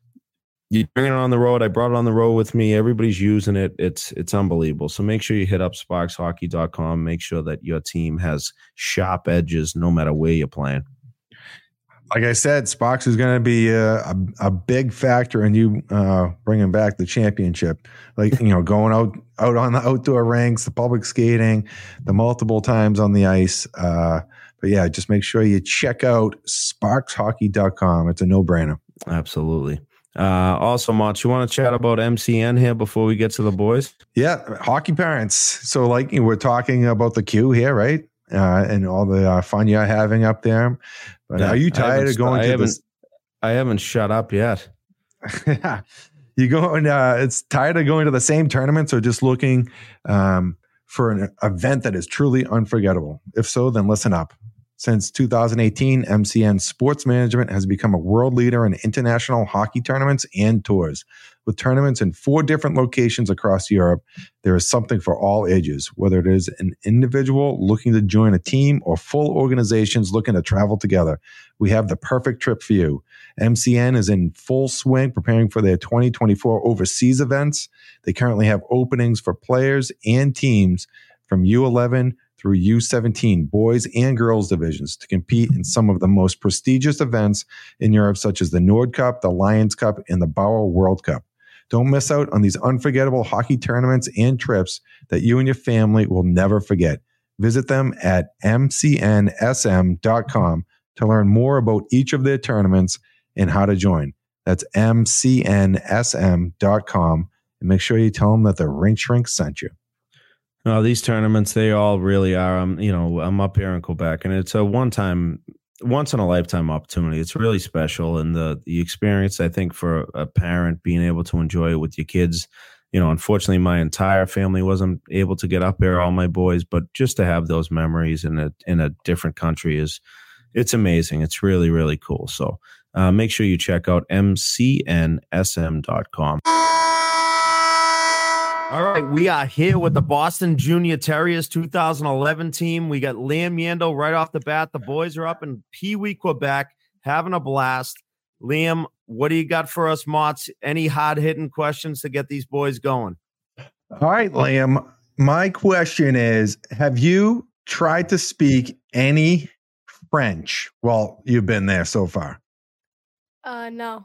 You bring it on the road. I brought it on the road with me. Everybody's using it. It's it's unbelievable. So make sure you hit up sparks hockey dot com. Make sure that your team has sharp edges no matter where you're playing. Like I said, Sparks is going to be a, a, a big factor in you uh, bringing back the championship. Like, you know, going out out on the outdoor rinks, the public skating, the multiple times on the ice. Uh, but yeah, just make sure you check out sparks hockey dot com. It's a no-brainer. Absolutely. Uh, also, Mott, you want to chat about M C N here before we get to the boys? Yeah, hockey parents. So, like, we're talking about the queue here, right? Uh, and all the uh, fun you're having up there. But Yeah, are you I tired haven't of going st- I to haven't, this? I haven't shut up yet. You going? Uh, it's tired of going to the same tournaments, or just looking um, for an event that is truly unforgettable? If so, then listen up. Since two thousand eighteen, M C N Sports Management has become a world leader in international hockey tournaments and tours. With tournaments in four different locations across Europe, there is something for all ages, whether it is an individual looking to join a team or full organizations looking to travel together. We have the perfect trip for you. M C N is in full swing preparing for their twenty twenty-four overseas events. They currently have openings for players and teams from U eleven through U seventeen, boys and girls divisions, to compete in some of the most prestigious events in Europe, such as the Nord Cup, the Lions Cup, and the Bauer World Cup. Don't miss out on these unforgettable hockey tournaments and trips that you and your family will never forget. Visit them at m c n s m dot com to learn more about each of their tournaments and how to join. That's m c n s m dot com, and make sure you tell them that the Rink Shrink sent you. No, these tournaments, they all really are. I'm, you know, I'm up here in Quebec, and it's a one-time, once-in-a-lifetime opportunity. It's really special, and the the experience, I think, for a parent being able to enjoy it with your kids. You know, unfortunately, my entire family wasn't able to get up here, all my boys, but just to have those memories in a in a different country is, it's amazing. It's really, really cool. So uh, make sure you check out m c n s m dot com. All right, we are here with the Boston Junior Terriers two thousand eleven team. We got Liam Yandel right off the bat. The boys are up in Pee Wee, Quebec, having a blast. Liam, what do you got for us, Motts? Any hard-hitting questions to get these boys going? All right, Liam. My question is, have you tried to speak any French while you've been there so far? Uh, no.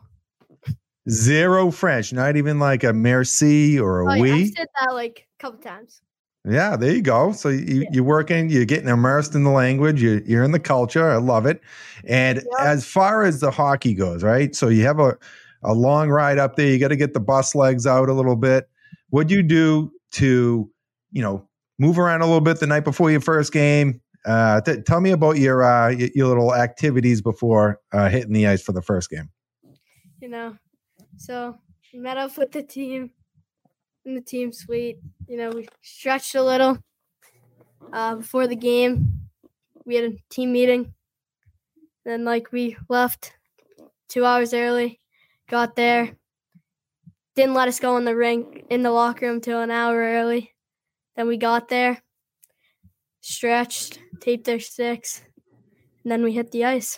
Zero French, not even like a merci or a Oh, yeah, oui. I've said that like a couple times. Yeah, there you go. So you, Yeah. you're working, you're getting immersed in the language, you, you're in the culture. I love it. And Yeah. as far as the hockey goes, right? So you have a, a long ride up there. You got to get the bus legs out a little bit. What'd you do to, you know, move around a little bit the night before your first game? Uh, t- tell me about your, uh, your your little activities before uh, hitting the ice for the first game. You know, so we met up with the team in the team suite. You know, we stretched a little uh, before the game. We had a team meeting. Then, like, we left two hours early, got there, didn't let us go in the rink, in the locker room till an hour early. Then we got there, stretched, taped our sticks, and then we hit the ice.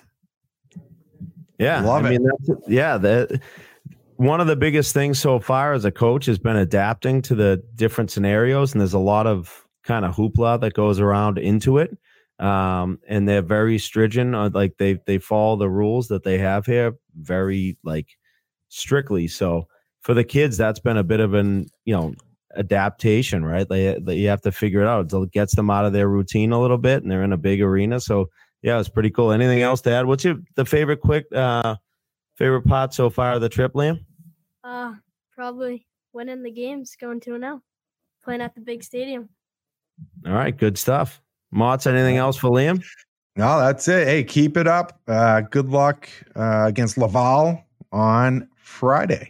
Yeah, Love I it. mean, that's, yeah, that one of the biggest things so far as a coach has been adapting to the different scenarios, and there's a lot of kind of hoopla that goes around into it. Um, and they're very stringent, on, like they they follow the rules that they have here very like strictly. So for the kids, that's been a bit of an you know adaptation, right? They, they you have to figure it out. It gets them out of their routine a little bit, and they're in a big arena. So yeah, it's pretty cool. Anything else to add? What's your the favorite quick uh, favorite part so far of the trip, Liam? Uh, probably winning the games, going two and oh, playing at the big stadium. All right, good stuff. Motts, anything else for Liam? No, that's it. Hey, keep it up. Uh, good luck uh, against Laval on Friday.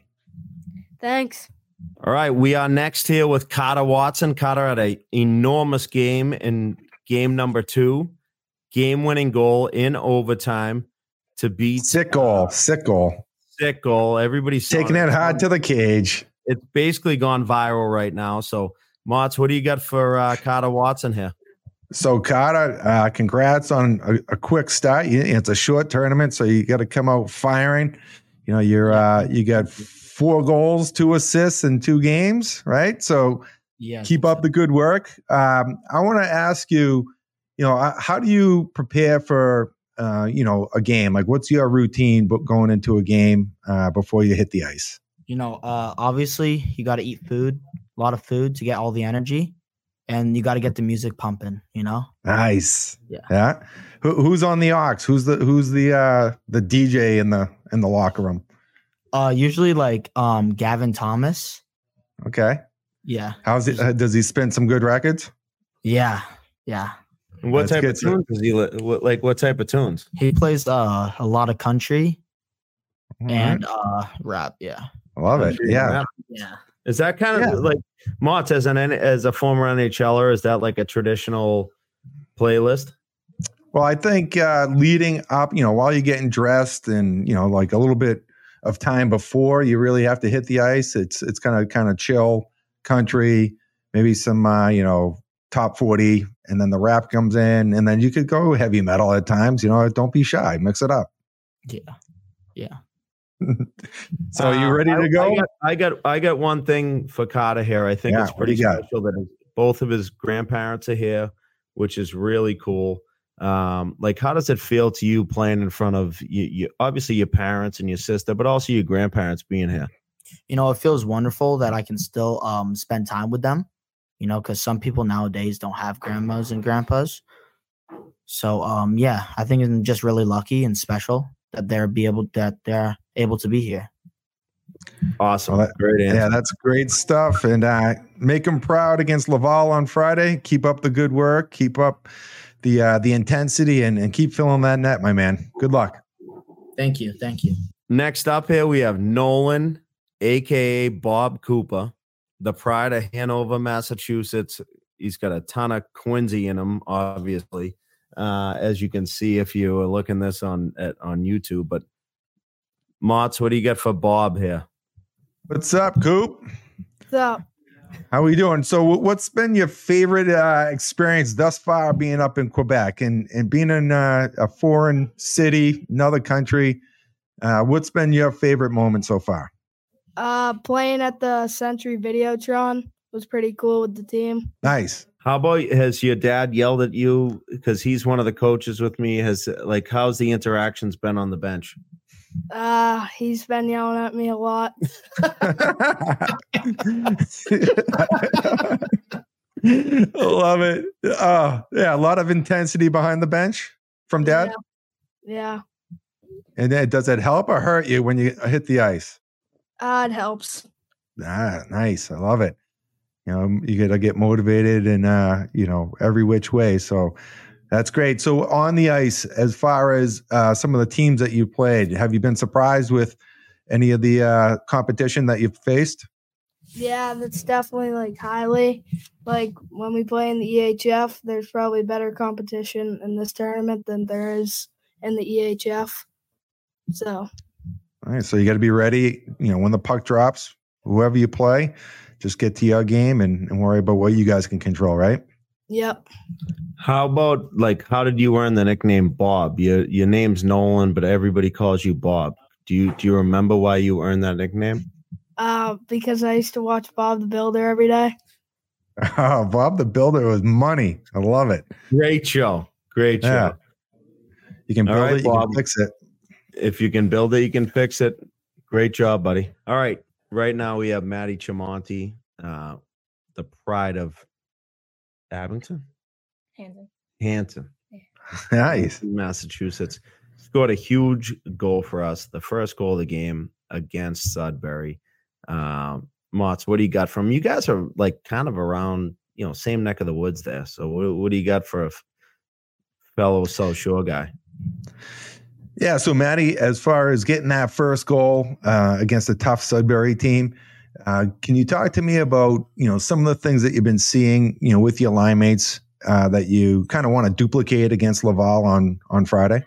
Thanks. All right, we are next here with Carter Watson. Carter had an enormous game in game number two, game-winning goal in overtime to beat Sick goal. Sick goal. sick goal. Everybody's Taking it hard to the cage. It's basically gone viral right now. So, Motts, what do you got for uh, Carter Watson here? So, Carter, uh, congrats on a, a quick start. You, it's a short tournament, so you got to come out firing. You know, you're uh, you got four goals, two assists in two games, right? So, Yeah. keep up the good work. Um, I want to ask you, you know, uh, how do you prepare for, uh, you know, a game? Like, what's your routine bo- going into a game uh, before you hit the ice? You know, uh, obviously you got to eat food, a lot of food to get all the energy, and you got to get the music pumping. You know. Nice. Yeah. Yeah. Who, who's on the aux? Who's the who's the uh, the D J in the in the locker room? Uh, usually like um Gavin Thomas. Okay. Yeah. How's it? Uh, does he spin some good records? Yeah. Yeah. What That's type good, of sir. tunes does he li- what, like? What type of tunes? He plays uh a lot of country All and right. uh rap. Yeah. I love it. Country Yeah. rap. Yeah. Is that kind of Yeah. like Motts as an as a former NHLer? Is that like a traditional playlist? Well, I think uh, leading up, you know, while you're getting dressed and, you know, like a little bit of time before you really have to hit the ice. It's it's kind of kind of chill country, maybe some uh, you know top forty, and then the rap comes in, and then you could go heavy metal at times. You know, don't be shy, mix it up. Yeah, yeah. So you ready uh, to go? I, I, got, I got I got one thing for Carter here. I think Yeah, it's what pretty do you got? special that his, both of his grandparents are here, which is really cool. Um, like, how does it feel to you playing in front of you, you? Obviously, your parents and your sister, but also your grandparents being here. You know, it feels wonderful that I can still um spend time with them. You know, because some people nowadays don't have grandmas and grandpas. So um yeah, I think I'm just really lucky and special that they're be able that they're able to be here. Awesome. Well, that- Great answer. Yeah, that's great stuff. And uh, make them proud against Laval on Friday. Keep up the good work. Keep up the uh, the intensity, and, and keep filling that net, my man. Good luck. Thank you. Thank you. Next up here, we have Nolan, a k a. Bob Cooper, the pride of Hanover, Massachusetts. He's got a ton of Quincy in him, obviously, uh, as you can see if you are looking this on at, on YouTube. But Mott's, what do you got for Bob here? What's up, Coop? What's up? How are we doing? So wh- what's been your favorite uh, experience thus far being up in Quebec and, and being in uh, a foreign city, another country? Uh, what's been your favorite moment so far? Uh, playing at the Century Videotron was pretty cool with the team. Nice. How about, has your dad yelled at you? Because he's one of the coaches with me. Has, like, how's the interactions been on the bench? Uh, he's been yelling at me a lot. Love it. Oh, yeah, a lot of intensity behind the bench from dad. Yeah. yeah. And then does it help or hurt you when you hit the ice? Uh, it helps. Ah, nice. I love it. You know, you got to get motivated and, uh, you know, every which way. So that's great. So on the ice, as far as uh, some of the teams that you played, have you been surprised with any of the uh, competition that you've faced? Yeah, that's definitely like highly. Like when we play in the E H F, there's probably better competition in this tournament than there is in the E H F. So, All right. So you got to be ready. You know, when the puck drops, whoever you play, just get to your game and, and worry about what you guys can control, right? yep. How about, like, how did you earn the nickname Bob? Your your name's Nolan, but everybody calls you Bob. Do you do you remember why you earned that nickname? Uh, because I used to watch Bob the Builder every day. Oh, Bob the Builder was money. I love it. Great show. Great show. Yeah. You can All build right, it, you Bob. can fix it. If you can build it, you can fix it. Great job, buddy. All right. Right now we have Maddie Chiamonte, uh, the pride of Abington? Hanson. Hanson. Nice. Massachusetts. Scored a huge goal for us. The first goal of the game against Sudbury. Um, Motts, what do you got from you guys are like kind of around, you know, same neck of the woods there. So what, what do you got for a f- fellow South Shore guy? Yeah, so Maddie, as far as getting that first goal uh, against a tough Sudbury team, uh, can you talk to me about, you know, some of the things that you've been seeing, you know, with your line mates uh, that you kind of want to duplicate against Laval on on Friday?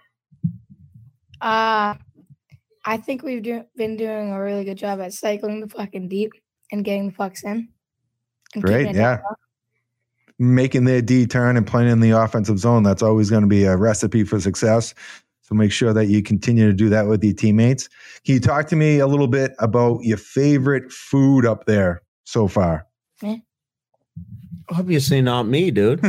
Uh, I think we've do- been doing a really good job at cycling the puck in deep and getting the pucks in. and Great, keeping it yeah. down. Making their D turn and playing in the offensive zone, that's always going to be a recipe for success. So make sure that you continue to do that with your teammates. Can you talk to me a little bit about your favorite food up there so far? Obviously not me, dude.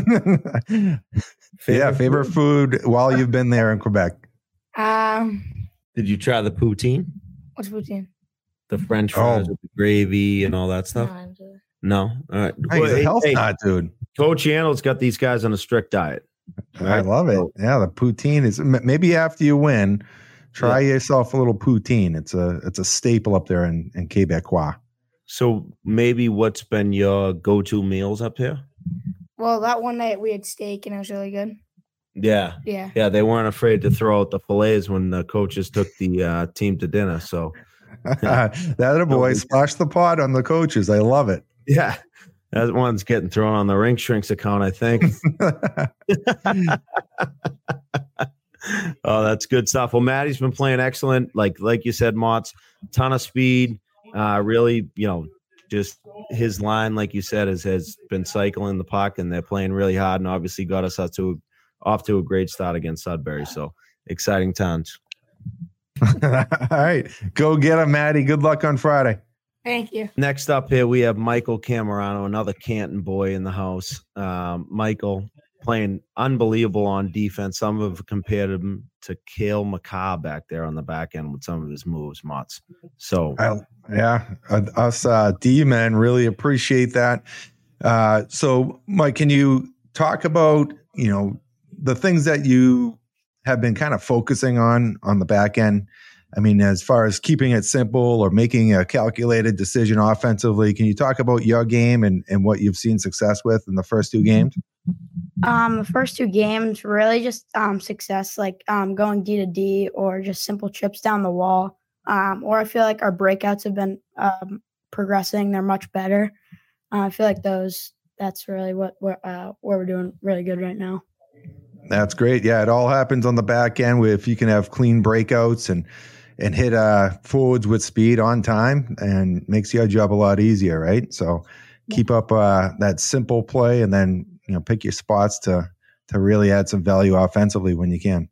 Yeah, favorite food while you've been there in Quebec. Um, Did you try the poutine? what's poutine? The French fries Oh. with the gravy and all that stuff? No, I'm just- No? All right. Hey, he's Well, a health hey, nut, dude. Coach Yano's got these guys on a strict diet. I Right? love it. So- Yeah, the poutine is m- maybe after you win, try yourself a little poutine. It's a it's a staple up there in, in Quebecois. So maybe what's been your go-to meals up here? Well, that one night we had steak and it was really good. Yeah. Yeah. Yeah, they weren't afraid to throw out the fillets when the coaches took the uh, team to dinner. So, That a boy, splash the pot on the coaches. I love it. yeah, that one's getting thrown on the Rink Shrinks account, I think. Oh, that's good stuff. Well, Maddie's been playing excellent. Like like you said, Mott's ton of speed. Uh, really, you know, just his line, like you said, has has been cycling the puck, and they're playing really hard, and obviously got us up to off to a great start against Sudbury. So exciting times. All right, go get him, Maddie. Good luck on Friday. Thank you. Next up here, we have Michael Camerano, another Canton boy in the house. Um, Michael playing unbelievable on defense. Some have compared him to Cale Makar back there on the back end with some of his moves, Motts. So, I, yeah, us uh, D-men really appreciate that. Uh, so, Mike, can you talk about, you know, the things that you have been kind of focusing on on the back end? I mean, as far as keeping it simple or making a calculated decision offensively, can you talk about your game and, and what you've seen success with in the first two games? Um, the first two games, really just um, success, like um, going D to D or just simple trips down the wall. Um, or I feel like our breakouts have been um, progressing. They're much better. Uh, I feel like those, that's really what we're, uh, where we're doing really good right now. That's great. Yeah, it all happens on the back end with if you can have clean breakouts and and hit uh, forwards with speed on time, and makes your job a lot easier, right? So keep up uh, that simple play, and then you know pick your spots to to really add some value offensively when you can.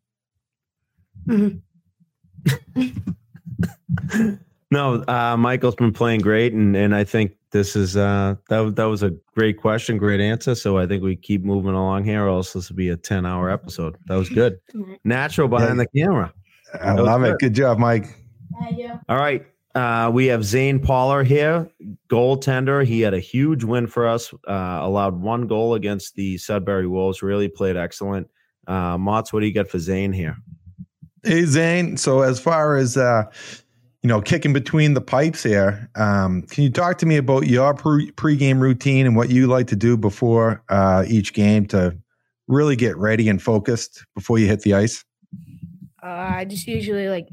Mm-hmm. No, uh, Michael's been playing great, and and I think this is uh, that that was a great question, great answer. So I think we keep moving along here, or else this will be a ten hour episode. That was good, natural behind the camera. I love it. Good job, Mike. Thank you. All right, uh, we have Zane Poller here, goaltender. He had a huge win for us. Uh, allowed one goal against the Sudbury Wolves. Really played excellent. Uh, Motts, what do you got for Zane here? Hey, Zane. So as far as uh, you know, kicking between the pipes here, um, can you talk to me about your pre- pregame routine and what you like to do before uh, each game to really get ready and focused before you hit the ice? Uh, I just usually like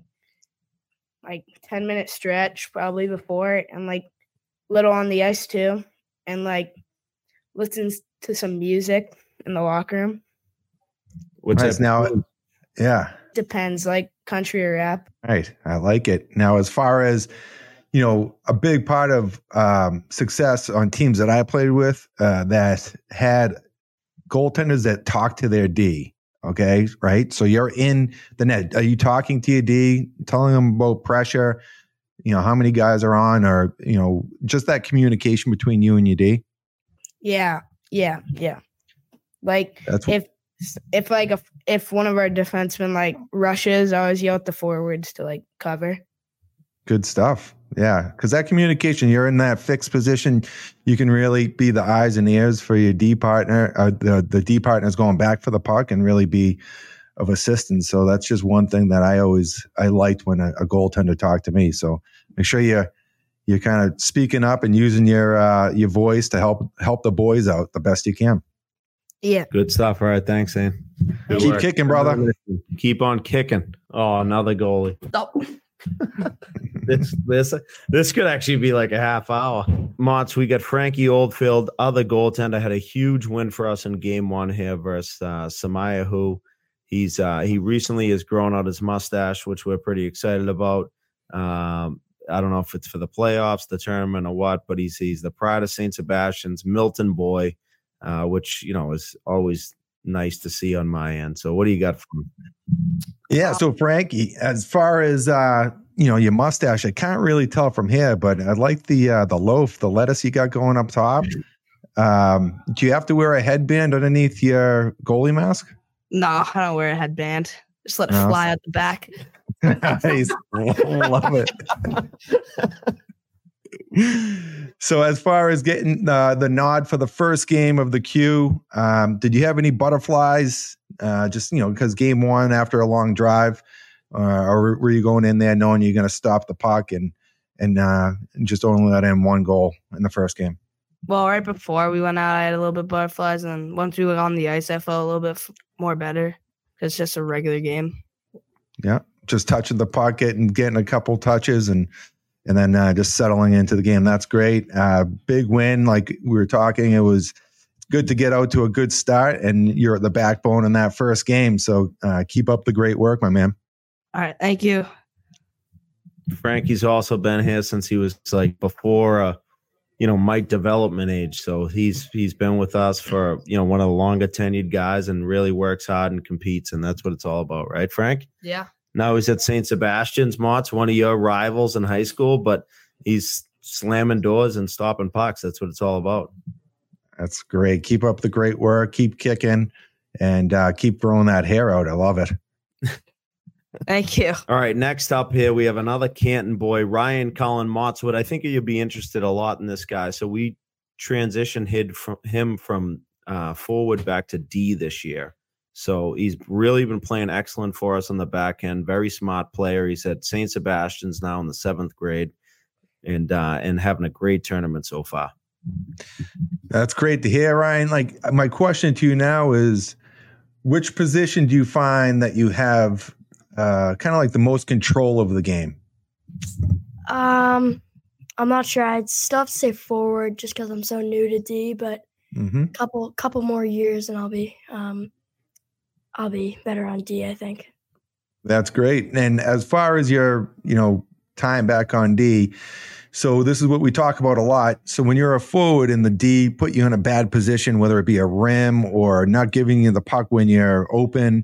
like ten minute stretch probably before, and like little on the ice too, and like listen to some music in the locker room. What's nice. Now, yeah, depends, like country or rap. Right, I like it. Now, as far as you know, a big part of um, success on teams that I played with uh, that had goaltenders that talk to their D. Okay, right. So you're in the net. Are you talking to your D, telling them about pressure? You know, how many guys are on, or you know, just that communication between you and your D. Yeah, yeah, yeah. Like That's if if like if if one of our defensemen like rushes, I always yell at the forwards to like cover. Good stuff. Yeah, because that communication, you're in that fixed position. You can really be the eyes and ears for your D partner. Uh, the the D partner is going back for the puck and really be of assistance. So that's just one thing that I always I liked when a, a goaltender talked to me. So make sure you you're kind of speaking up and using your uh, your voice to help help the boys out the best you can. Yeah, good stuff. All right, thanks, Zane. Good Keep work. kicking, brother. Keep on kicking. Oh, another goalie. Oh. this this this could actually be like a half hour. Motts, we got Frankie Oldfield, other goaltender, had a huge win for us in game one here versus uh, Samaya, who he's uh, he recently has grown out his mustache, which we're pretty excited about. Um, I don't know if it's for the playoffs, the tournament, or what, but he's he's the pride of Saint Sebastian's, Milton boy, uh, which you know is always nice to see on my end. So, what do you got from him? Yeah, so Frankie, as far as uh, you know, your mustache, I can't really tell from here, but I like the uh, the loaf, the lettuce you got going up top. Um, do you have to wear a headband underneath your goalie mask? No, I don't wear a headband. Just let it No. fly out the back. Nice. Love it. So as far as getting uh, the nod for the first game of the Q, um, did you have any butterflies? Uh, just, you know, because game one after a long drive, uh, or were you going in there knowing you're going to stop the puck and and uh, just only let in one goal in the first game? Well, right before we went out, I had a little bit of butterflies, and once we went on the ice, I felt a little bit f- more better. It's just a regular game. Yeah, just touching the puck, getting getting a couple touches, and and then uh, just settling into the game. That's great. Uh, big win, like we were talking. It was good to get out to a good start, and you're the backbone in that first game. So uh, keep up the great work, my man. All right, thank you. Frankie's also been here since he was like before, uh, you know, Mike development age. So he's he's been with us for, you know, one of the longer tenured guys, and really works hard and competes, and that's what it's all about, right, Frank? Yeah. Now he's at Saint Sebastian's, Mott's, one of your rivals in high school, but he's slamming doors and stopping pucks. That's what it's all about. That's great. Keep up the great work. Keep kicking, and uh, keep growing that hair out. I love it. Thank you. All right, next up here, we have another Canton boy, Ryan Cullen Mottswood. I think you'll be interested a lot in this guy. So we transitioned hid from him from uh, forward back to D this year. So he's really been playing excellent for us on the back end. Very smart player. He's at Saint Sebastian's now in the seventh grade, and uh, and having a great tournament so far. That's great to hear, Ryan. Like, my question to you now is, which position do you find that you have uh, kind of like the most control of the game? Um, I'm not sure. I'd still have to say forward just because I'm so new to D, but Mm-hmm. a couple couple more years and I'll be um, I'll be better on D, I think. That's great. And as far as your, you know, time back on D, so this is what we talk about a lot. So when you're a forward in the D, put you in a bad position, whether it be a rim or not giving you the puck when you're open,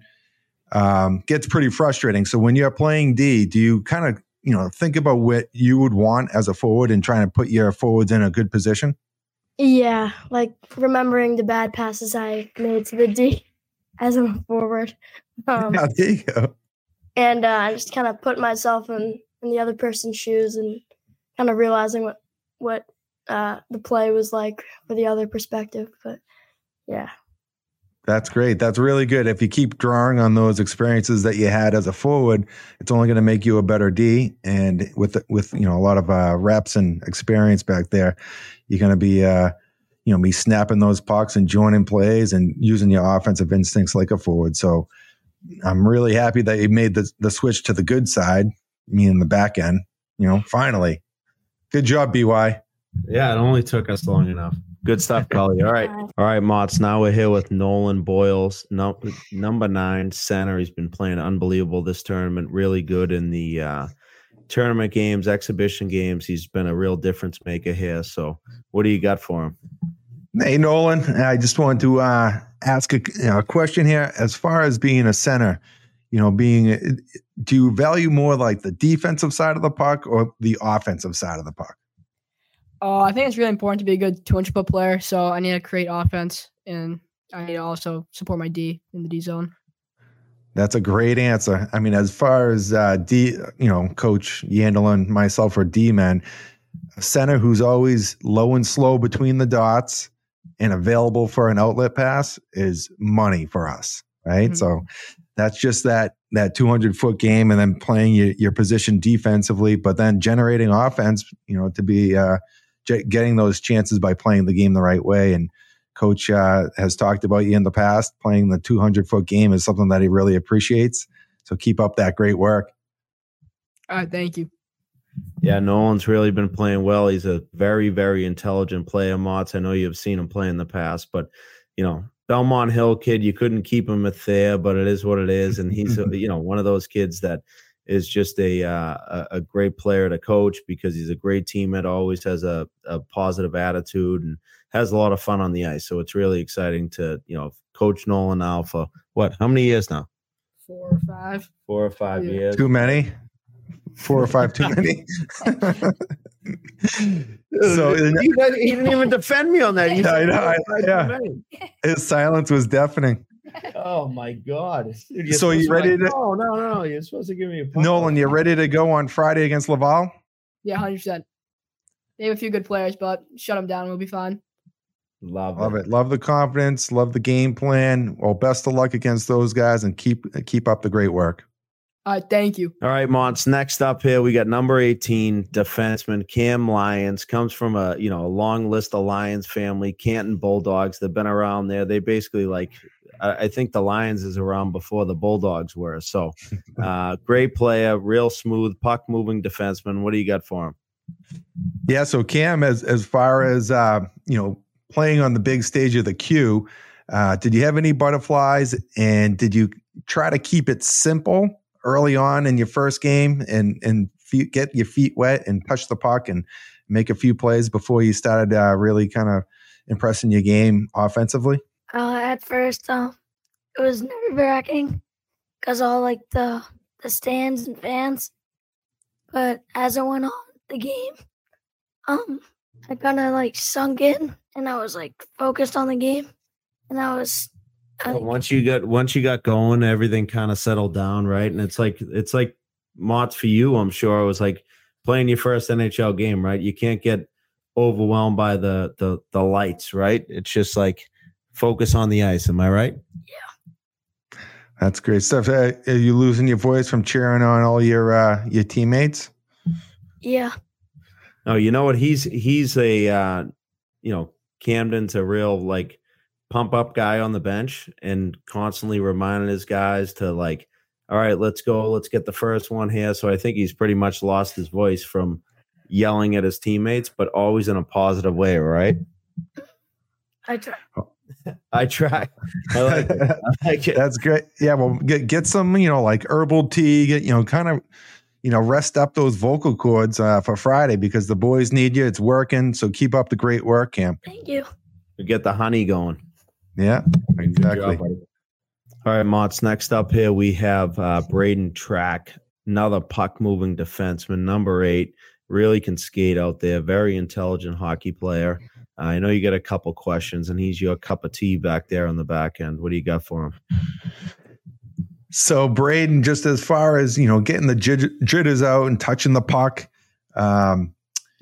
um, gets pretty frustrating. So when you're playing D, do you kind of, you know, think about what you would want as a forward and trying to put your forwards in a good position? Yeah, like remembering the bad passes I made to the D as a forward. Um, Yeah, there you go. and uh, just kind of put myself in, in the other person's shoes and kind of realizing what what uh, the play was like for the other perspective. But yeah. That's great. That's really good. If you keep drawing on those experiences that you had as a forward, it's only going to make you a better D. And with with you know a lot of uh, reps and experience back there, you're going to be uh, you know be snapping those pucks and joining plays and using your offensive instincts like a forward. So I'm really happy that you made the the switch to the good side, meaning the back end. You know, finally, good job, B Y. Yeah, it only took us long enough. Good stuff, Cully. All right. All right, Motts. Now we're here with Nolan Boyles, no, number nine center. He's been playing unbelievable this tournament, really good in the uh, tournament games, exhibition games. He's been a real difference maker here. So what do you got for him? Hey, Nolan, I just wanted to uh, ask a, you know, a question here. As far as being a center, you know, being, do you value more like the defensive side of the puck or the offensive side of the puck? Uh, I think it's really important to be a good two hundred foot player. So I need to create offense, and I need to also support my D in the D zone. That's a great answer. I mean, as far as uh, D, you know, Coach Yandel and myself are D men, a center who's always low and slow between the dots and available for an outlet pass is money for us, right? Mm-hmm. So that's just that that two hundred foot game, and then playing your, your position defensively, but then generating offense, you know, to be uh, getting those chances by playing the game the right way. And Coach uh, has talked about you in the past. Playing the two hundred foot game is something that he really appreciates. So keep up that great work. All right, thank you. Yeah, Nolan's really been playing well. He's a very, very intelligent player, Motts. I know you've seen him play in the past, but, you know, Belmont Hill kid, you couldn't keep him at there, but it is what it is. And he's, you know, one of those kids that is just a uh, a great player to coach because he's a great teammate, always has a, a positive attitude and has a lot of fun on the ice. So it's really exciting to, you know, coach Nolan now for what, how many years now? Four or five. Four or five Yeah. years. Too many? Four or five too many? So he, he didn't even defend me on that. He Yeah, I know. I, yeah. many. His silence was deafening. Oh my God! Dude, So you ready to? No, no, no! You're supposed to give me a puck. Nolan, you ready to go on Friday against Laval? Yeah, one hundred percent. They have a few good players, but shut them down. We'll be fine. Love, Love it. Love the confidence. Love the game plan. Well, best of luck against those guys, and keep keep up the great work. All right, thank you. All right, Mons. Next up here, we got number eighteen defenseman Cam Lyons. Comes from a you know a long list of Lions family, Canton Bulldogs. They've been around there. They basically like, I, I think the Lions is around before the Bulldogs were. So, uh, great player, real smooth puck moving defenseman. What do you got for him? Yeah, so Cam, as as far as uh, you know, playing on the big stage of the Q, uh, did you have any butterflies, and did you try to keep it simple early on in your first game and and feet, get your feet wet and touch the puck and make a few plays before you started uh, really kind of impressing your game offensively? Uh, at first, um, it was nerve-wracking because all like the the stands and fans. But as I went on the game, um, I kind of like sunk in, and I was like focused on the game, and I was. I, Well, once you got once you got going, everything kind of settled down, right? And it's like it's like Mott's for you, I'm sure. It was like playing your first N H L game, right? You can't get overwhelmed by the the the lights, right? It's just like focus on the ice. Am I right? Yeah. That's great stuff. Uh, are you losing your voice from cheering on all your uh, your teammates? Yeah. Oh, you know what? He's he's a uh, you know, Camden's a real like pump up guy on the bench and constantly reminding his guys to like, all right, let's go, let's get the first one here. So I think he's pretty much lost his voice from yelling at his teammates, but always in a positive way, right? I try. I try. I like it. I like it. That's great. Yeah, well, get get some, you know, like herbal tea. Get, you know, kind of, you know, rest up those vocal cords uh, for Friday because the boys need you. It's working. So keep up the great work, Cam. Thank you. Get the honey going. Yeah, exactly. Job, all right, Mott's next up here. We have uh, Braden Track, another puck moving defenseman, number eight. Really can skate out there. Very intelligent hockey player. Uh, I know you got a couple questions, and he's your cup of tea back there on the back end. What do you got for him? So Braden, just as far as, you know, getting the jit- jitters out and touching the puck, um,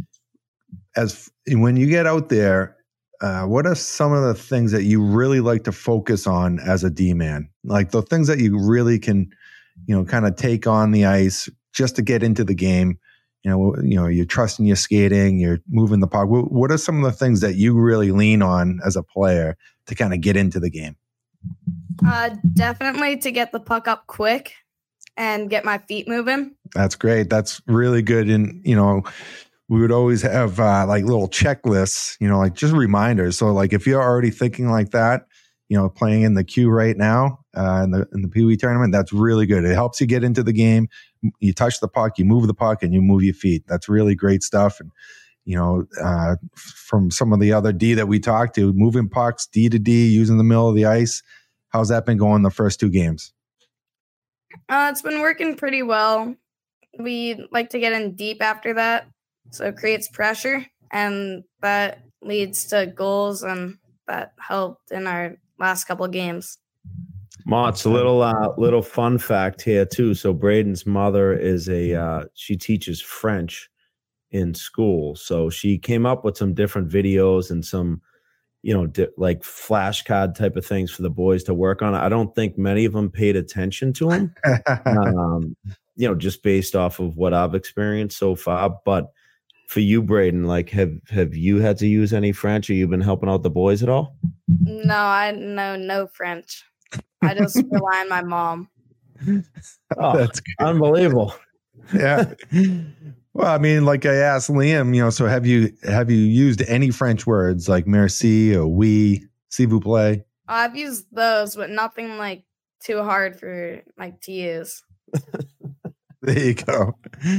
as when you get out there, uh, what are some of the things that you really like to focus on as a D-man? Like the things that you really can, you know, kind of take on the ice just to get into the game. You know, you know, you're trusting your skating, you're moving the puck. What are some of the things that you really lean on as a player to kind of get into the game? Uh, definitely to get the puck up quick and get my feet moving. That's great. That's really good. And, you know, we would always have uh, like little checklists, you know, like just reminders. So like if you're already thinking like that, you know, playing in the queue right now uh, in the in the Pee Wee tournament, that's really good. It helps you get into the game. You touch the puck, you move the puck, and you move your feet. That's really great stuff. And, you know, uh, from some of the other D that we talked to, moving pucks, D to D, using the middle of the ice. How's that been going the first two games? Uh, it's been working pretty well. We like to get in deep after that, so it creates pressure, and that leads to goals, and that helped in our last couple of games. Mott's a little uh, little fun fact here too. So Braden's mother is a uh, she teaches French in school, so she came up with some different videos and some, you know, di- like flashcard type of things for the boys to work on. I don't think many of them paid attention to them, um, you know, just based off of what I've experienced so far. But for you, Braden, like, have have you had to use any French? Or you been helping out the boys at all? No, I know no French. I just rely on my mom. Oh, that's good. Unbelievable. Yeah. Well, I mean, like I asked Liam, you know, so have you have you used any French words like merci or oui, s'il vous plaît? I've used those, but nothing like too hard for like to use. There you go.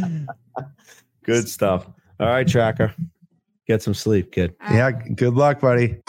Good stuff. All right, Tracker. Get some sleep, kid. Yeah, good luck, buddy.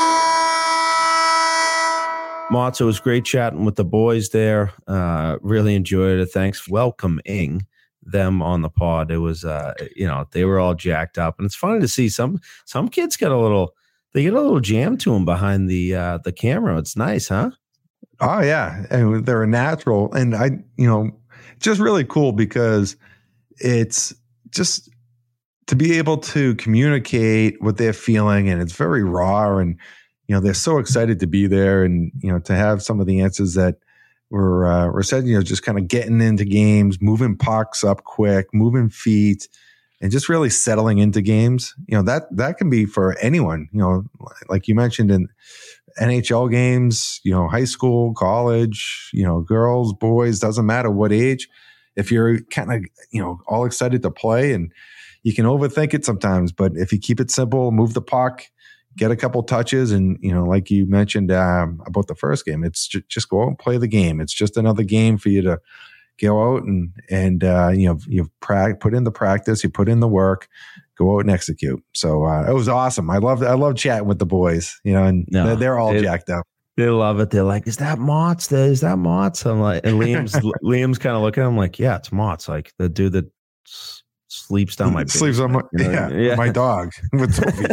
Mott, it was great chatting with the boys there. Uh, really enjoyed it. Thanks for welcoming them on the pod. It was, uh, you know, they were all jacked up, and it's funny to see some some kids get a little, they get a little jam to them behind the uh, the camera. It's nice, huh? Oh yeah, and they're a natural, and I, you know, just really cool because it's just to be able to communicate what they're feeling, and it's very raw, and you know they're so excited to be there, and you know to have some of the answers that were uh, were said, you know, just kind of getting into games, moving pucks up quick, moving feet, and just really settling into games. You know that that can be for anyone. You know, like you mentioned in N H L games, you know, high school, college, you know, girls, boys, doesn't matter what age. If you're kind of, you know, all excited to play, and you can overthink it sometimes, but if you keep it simple, move the puck, get a couple touches, and you know, like you mentioned um, about the first game, it's ju- just go out and play the game. It's just another game for you to go out and and uh, you know, you've pra- put in the practice, you put in the work, go out and execute. So uh, it was awesome. I loved I love chatting with the boys, you know, and No, they're, they're all it, jacked up. They love it. They're like, "Is that Mott's? Is that Mott's?" I'm like, and Liam's Liam's kind of looking at him like, "Yeah, it's Mott's, like the dude that s- sleeps down my sleeps on my you know? yeah, yeah. my dog with Sophie."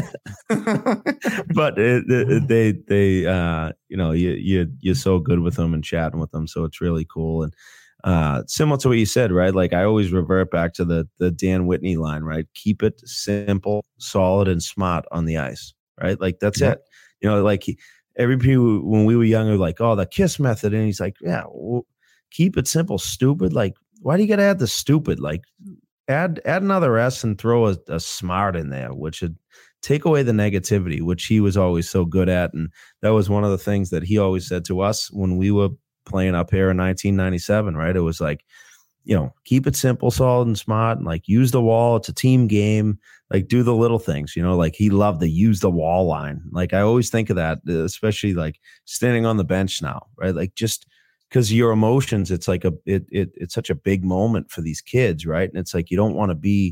But it, it, they they uh you know you you you're so good with them and chatting with them, so it's really cool. And uh similar to what you said, right? Like I always revert back to the the Dan Whitney line, right? Keep it simple, solid, and smart on the ice, right? Like that's Yeah. it. You know, like he, every people when we were younger, like, oh, the KISS method, and he's like, yeah, well, keep it simple, stupid. Like, why do you got to add the stupid? Like, add add another S and throw a, a smart in there, which would take away the negativity, which he was always so good at. And that was one of the things that he always said to us when we were playing up here in nineteen ninety-seven, right? It was like, you know, keep it simple, solid, and smart, and like use the wall. It's a team game. Like do the little things, you know, like he loved the use the wall line. Like I always think of that, especially like standing on the bench now, right? Like just because your emotions, it's like a, it, it, it's such a big moment for these kids, right? And it's like, you don't want to be,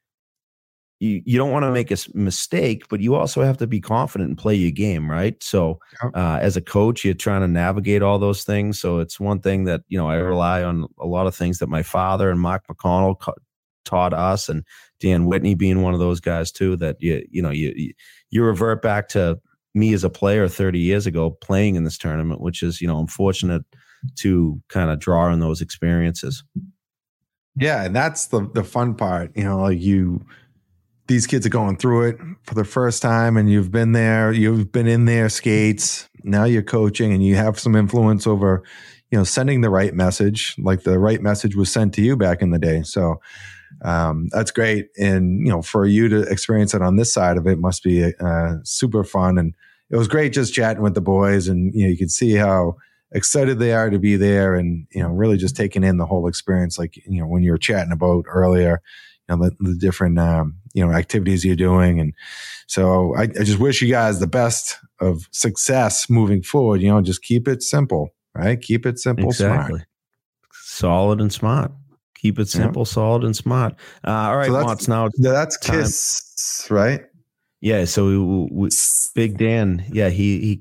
you, you don't want to make a s- mistake, but you also have to be confident and play your game, right? So uh, as a coach, you're trying to navigate all those things. So it's one thing that, you know, I rely on a lot of things that my father and Mark McConnell co- taught us, and Dan Whitney being one of those guys too, that you, you know, you, you revert back to me as a player thirty years ago playing in this tournament, which is, you know, I'm fortunate to kind of draw on those experiences. Yeah, and that's the the fun part. You know, like you, these kids are going through it for the first time, and you've been there, you've been in their skates. Now you're coaching, and you have some influence over, you know, sending the right message, like the right message was sent to you back in the day. So um, that's great, and you know, for you to experience it on this side of it must be uh, super fun. And it was great just chatting with the boys, and you know, you could see how excited they are to be there, and you know, really just taking in the whole experience. Like, you know, when you were chatting about earlier, you know, the, the different um, you know, activities you're doing. And so I, I just wish you guys the best of success moving forward. You know, just keep it simple, right? Keep it simple, Exactly. smart, Solid and smart. Keep it simple, yeah. solid and smart. Uh, all right, so that's, Mott's now. That's time. KISS, right? Yeah. So we, we, Big Dan, yeah, he he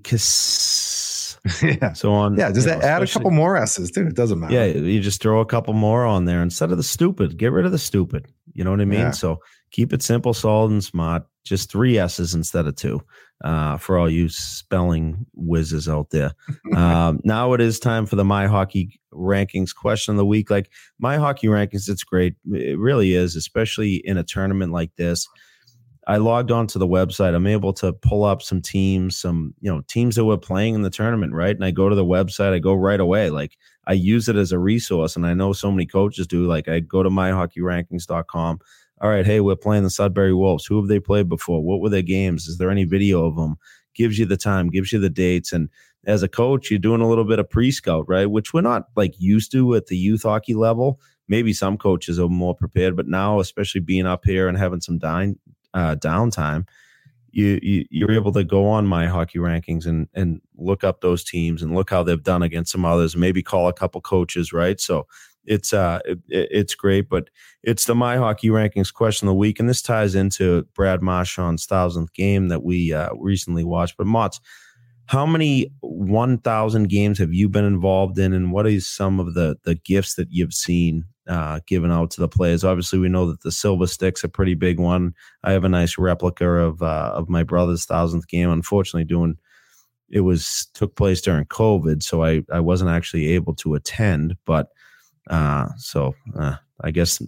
kiss. Yeah. So on. Yeah. Does know, that add a couple more S's too? It doesn't matter. Yeah. You just throw a couple more on there instead of the stupid. Get rid of the stupid. You know what I mean? Yeah. So keep it simple, solid, and smart. Just three S's instead of two. Uh, for all you spelling whizzes out there. um, now it is time for the My Hockey Rankings question of the week. Like My Hockey Rankings, it's great. It really is, especially in a tournament like this. I logged onto the website. I'm able to pull up some teams, some, you know, teams that were playing in the tournament, right? And I go to the website, I go right away. Like I use it as a resource, and I know so many coaches do. Like I go to my hockey rankings dot com. All right, hey, we're playing the Sudbury Wolves. Who have they played before? What were their games? Is there any video of them? Gives you the time, gives you the dates. And as a coach, you're doing a little bit of pre-scout, right? Which we're not like used to at the youth hockey level. Maybe some coaches are more prepared, but now, especially being up here and having some dine, uh, downtime, you, you, you're able to go on My Hockey Rankings and, and look up those teams and look how they've done against some others, maybe call a couple coaches, right? So it's uh it, it's great, but it's the My Hockey Rankings question of the week, and this ties into Brad Marchand's thousandth game that we uh, recently watched. But Motts, how many one thousand games have you been involved in, and what is some of the the gifts that you've seen uh, given out to the players? Obviously, we know that the Silver Stick's a pretty big one. I have a nice replica of uh, of my brother's thousandth game. Unfortunately, doing it was took place during COVID, so I I wasn't actually able to attend, but. Uh, so uh, I guess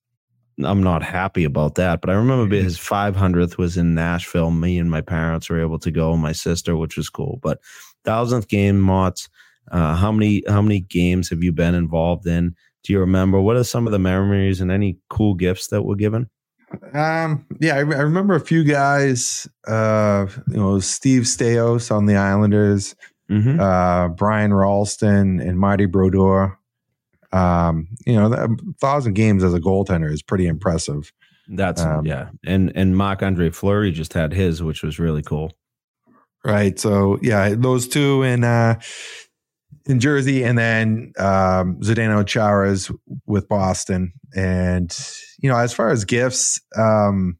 I'm not happy about that, but I remember his five hundredth was in Nashville. Me and my parents were able to go, my sister, which was cool. But thousandth game, Motts, uh, how many how many games have you been involved in? Do you remember? What are some of the memories and any cool gifts that were given? Um, yeah, I, I remember a few guys. Uh, you know, Steve Stais on the Islanders, mm-hmm. uh, Brian Ralston, and Marty Brodeur. Um, you know, a thousand games as a goaltender is pretty impressive. That's Um, yeah, and and Marc-Andre Fleury just had his, which was really cool. Right. So yeah, those two in uh, in Jersey, and then um, Zdeno Chara's with Boston. And you know, as far as gifts, um,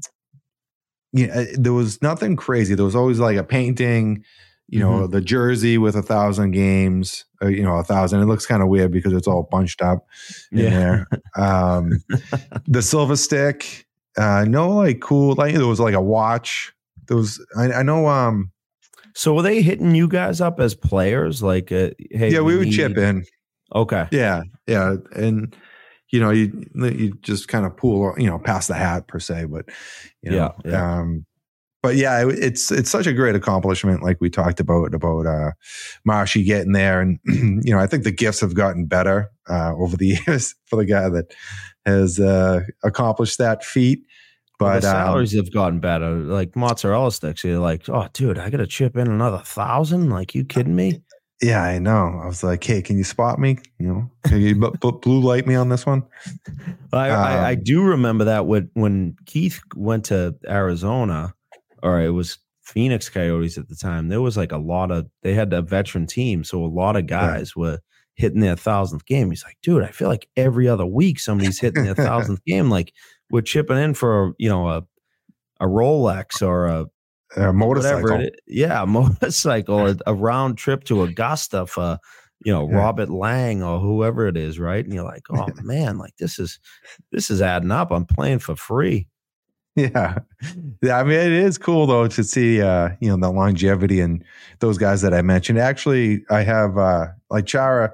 yeah, there was nothing crazy. There was always like a painting, you know, Mhm. the jersey with a thousand games, uh, you know, a thousand. It looks kind of weird because it's all bunched up in Yeah. there. Um, the silver stick, uh, no, like cool. Like there was like a watch. There was, I, I know. Um, So were they hitting you guys up as players? Like, uh, hey, yeah, we would need- chip in. Okay. Yeah, yeah, and you know, you you just kind of pool, you know, pass the hat per se, but you know, Yeah, yeah. um, but yeah, it, it's it's such a great accomplishment, like we talked about about uh, Marshy getting there, and you know, I think the gifts have gotten better uh, over the years for the guy that has uh, accomplished that feat. Well, But the um, salaries have gotten better. Like mozzarella sticks, you're like, oh, dude, I got to chip in another thousand. Like, you kidding me? yeah, I know. I was like, hey, can you spot me? You know, can you b- b- blue light me on this one? I, I, I Um, do remember that when when Keith went to Arizona, or it was Phoenix Coyotes at the time. There was like a lot of they had a veteran team, so a lot of guys were hitting their thousandth game. He's like, dude, I feel like every other week somebody's hitting their thousandth game. Like we're chipping in for you know a a Rolex or a A motorcycle. whatever it is. Yeah, a motorcycle, a, a round trip to Augusta for, you know, Yeah. Robert Lang or whoever it is, right? And you're like, oh man, like this is this is adding up. I'm playing for free. Yeah. Yeah. I mean, it is cool though to see, uh, you know, the longevity and those guys that I mentioned. Actually, I have, uh, like Chara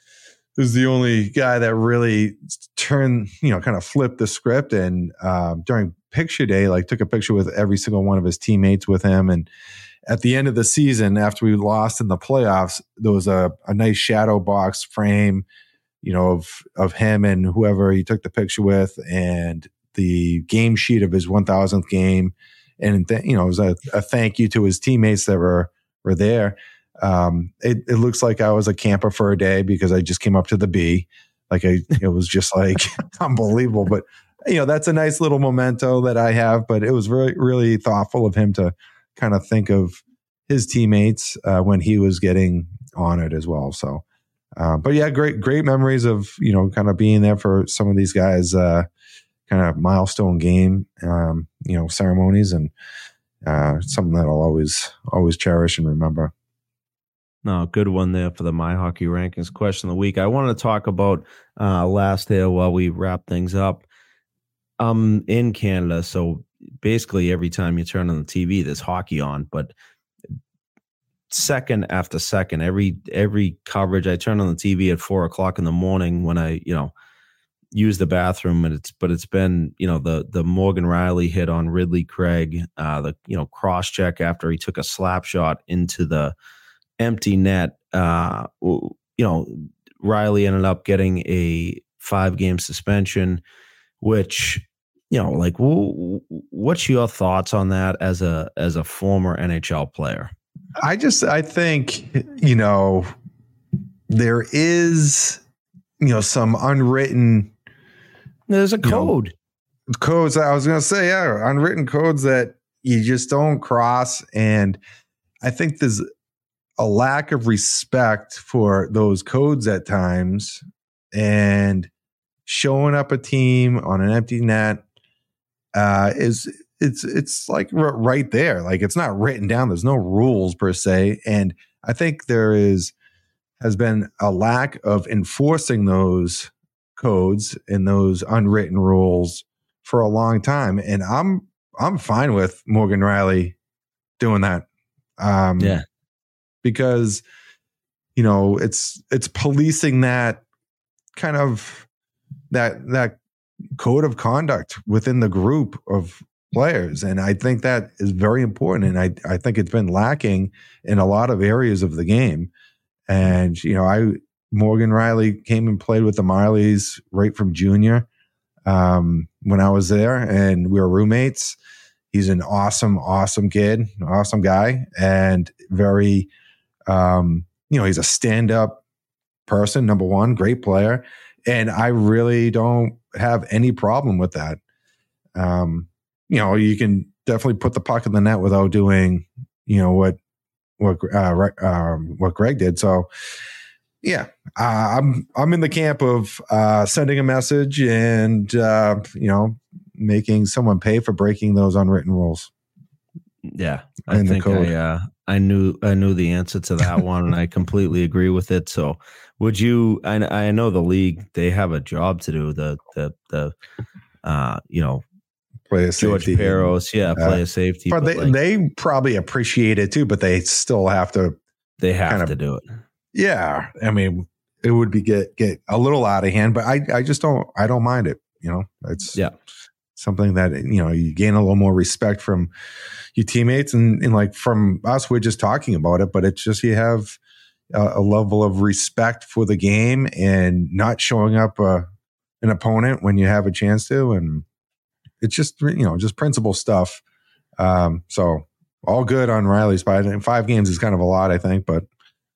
is the only guy that really turned, you know, kind of flipped the script. And, um, during picture day, like took a picture with every single one of his teammates with him. And at the end of the season, after we lost in the playoffs, there was a, a nice shadow box frame, you know, of, of him and whoever he took the picture with, and the game sheet of his one thousandth game. And, th- you know, it was a, a thank you to his teammates that were, were there. Um, it, it looks like I was a camper for a day because I just came up to the B. Like I, it was just like unbelievable, but you know, that's a nice little memento that I have, but it was really, really thoughtful of him to kind of think of his teammates, uh, when he was getting honored as well. So, uh, but yeah, great, great memories of, you know, kind of being there for some of these guys, uh, kind of milestone game, um, you know, ceremonies, and uh, something that I'll always, always cherish and remember. No, good one there for the My Hockey Rankings question of the week. I wanted to talk about uh, last year while we wrap things up. I'm in Canada, so basically every time you turn on the T V, there's hockey on. But second after second, every every coverage, I turn on the T V at four o'clock in the morning when I, you know, use the bathroom, and it's but it's been, you know, the the Morgan Riley hit on Ridley Craig, uh, the you know cross check after he took a slap shot into the empty net. Uh, you know, Riley ended up getting a five game suspension, which, you know, like, w- what's your thoughts on that as a as a former N H L player? I just, I think, you know, there is, you know, some unwritten. There's a code. Know, codes. I was going to say, yeah, unwritten codes that you just don't cross. And I think there's a lack of respect for those codes at times, and showing up a team on an empty net uh, is it's it's like r- right there. Like it's not written down. There's no rules per se, and I think there is has been a lack of enforcing those codes and those unwritten rules for a long time. And I'm I'm fine with Morgan Riley doing that. Um, yeah. Because, you know, it's it's policing that kind of that that code of conduct within the group of players. And I think that is very important. And I, I think it's been lacking in a lot of areas of the game. And, you know, I Morgan Riley came and played with the Marlies right from junior um, when I was there, and we were roommates. He's an awesome, awesome kid, awesome guy, and very Um, you know, he's a stand-up person, number one, great player. And I really don't have any problem with that. um, you know, you can definitely put the puck in the net without doing, you know, what what uh, um, what Greg did. So, yeah, uh, I'm I'm in the camp of uh, sending a message and uh, you know, making someone pay for breaking those unwritten rules. Yeah, I think I uh, I knew I knew the answer to that one, and I completely agree with it. So, would you? I I know the league, they have a job to do. The the the uh, you know, play a George safety. Peros, yeah, play uh, a safety. But, but they like, they probably appreciate it too, but they still have to. They have kind of, to do it. Yeah, I mean, it would be get get a little out of hand, but I I just don't I don't mind it. You know, it's yeah. something that, you know, you gain a little more respect from your teammates, and, and like from us, we're just talking about it, but it's just, you have a, a level of respect for the game and not showing up uh, an opponent when you have a chance to. And it's just, you know, just principle stuff. Um, so all good on Riley's part. And five games is kind of a lot, I think, but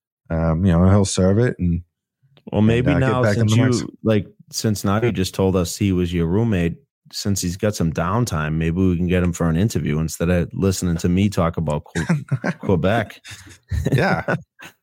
um, you know, he'll serve it. And well, maybe and, uh, now since you like, since now you just told us he was your roommate, since he's got some downtime, maybe we can get him for an interview instead of listening to me talk about Quebec. Yeah.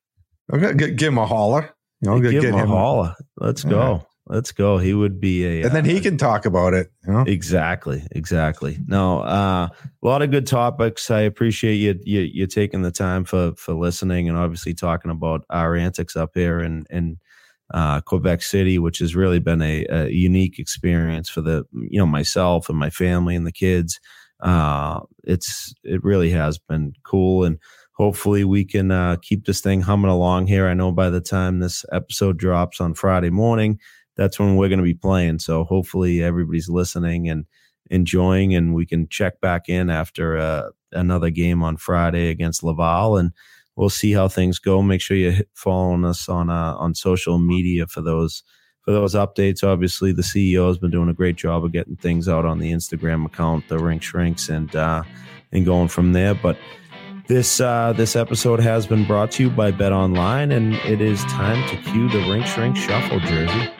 Okay, give, give him a holler. You know, give get him a him holler. Let's yeah. go. Let's go. He would be a, and then uh, he can talk about it. You know? Exactly. Exactly. No, uh, a lot of good topics. I appreciate you, you, you taking the time for, for listening and obviously talking about our antics up here and, and, Uh, Quebec City, which has really been a, a unique experience for the, you know, myself and my family and the kids. Uh, it's, it really has been cool. And hopefully we can uh, keep this thing humming along here. I know by the time this episode drops on Friday morning, that's when we're going to be playing. So hopefully everybody's listening and enjoying, and we can check back in after uh, another game on Friday against Laval, and we'll see how things go. Make sure you're following us on uh, on social media for those for those updates. Obviously, the C E O has been doing a great job of getting things out on the Instagram account, the Rink Shrinks, and uh, and going from there. But this uh, this episode has been brought to you by Bet Online, and it is time to cue the Rink Shrink Shuffle, Jersey.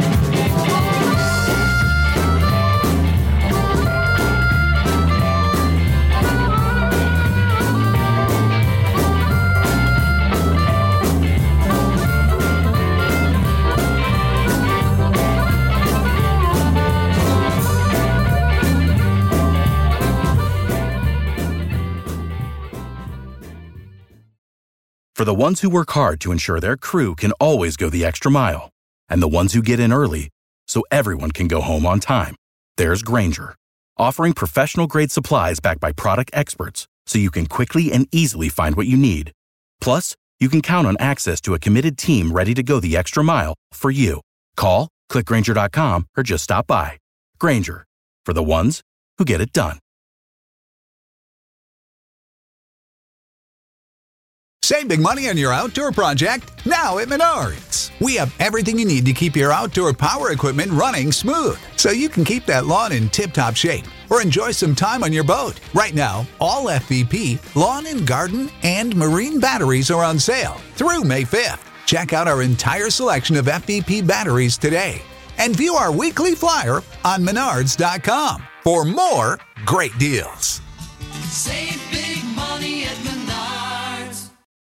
For the ones who work hard to ensure their crew can always go the extra mile, and the ones who get in early so everyone can go home on time, there's Grainger, offering professional-grade supplies backed by product experts so you can quickly and easily find what you need. Plus, you can count on access to a committed team ready to go the extra mile for you. Call, click Grainger dot com, or just stop by. Grainger, for the ones who get it done. Save big money on your outdoor project now at Menards. We have everything you need to keep your outdoor power equipment running smooth, so you can keep that lawn in tip-top shape or enjoy some time on your boat. Right now, all F V P, lawn and garden, and marine batteries are on sale through May fifth. Check out our entire selection of F V P batteries today and view our weekly flyer on menards dot com for more great deals.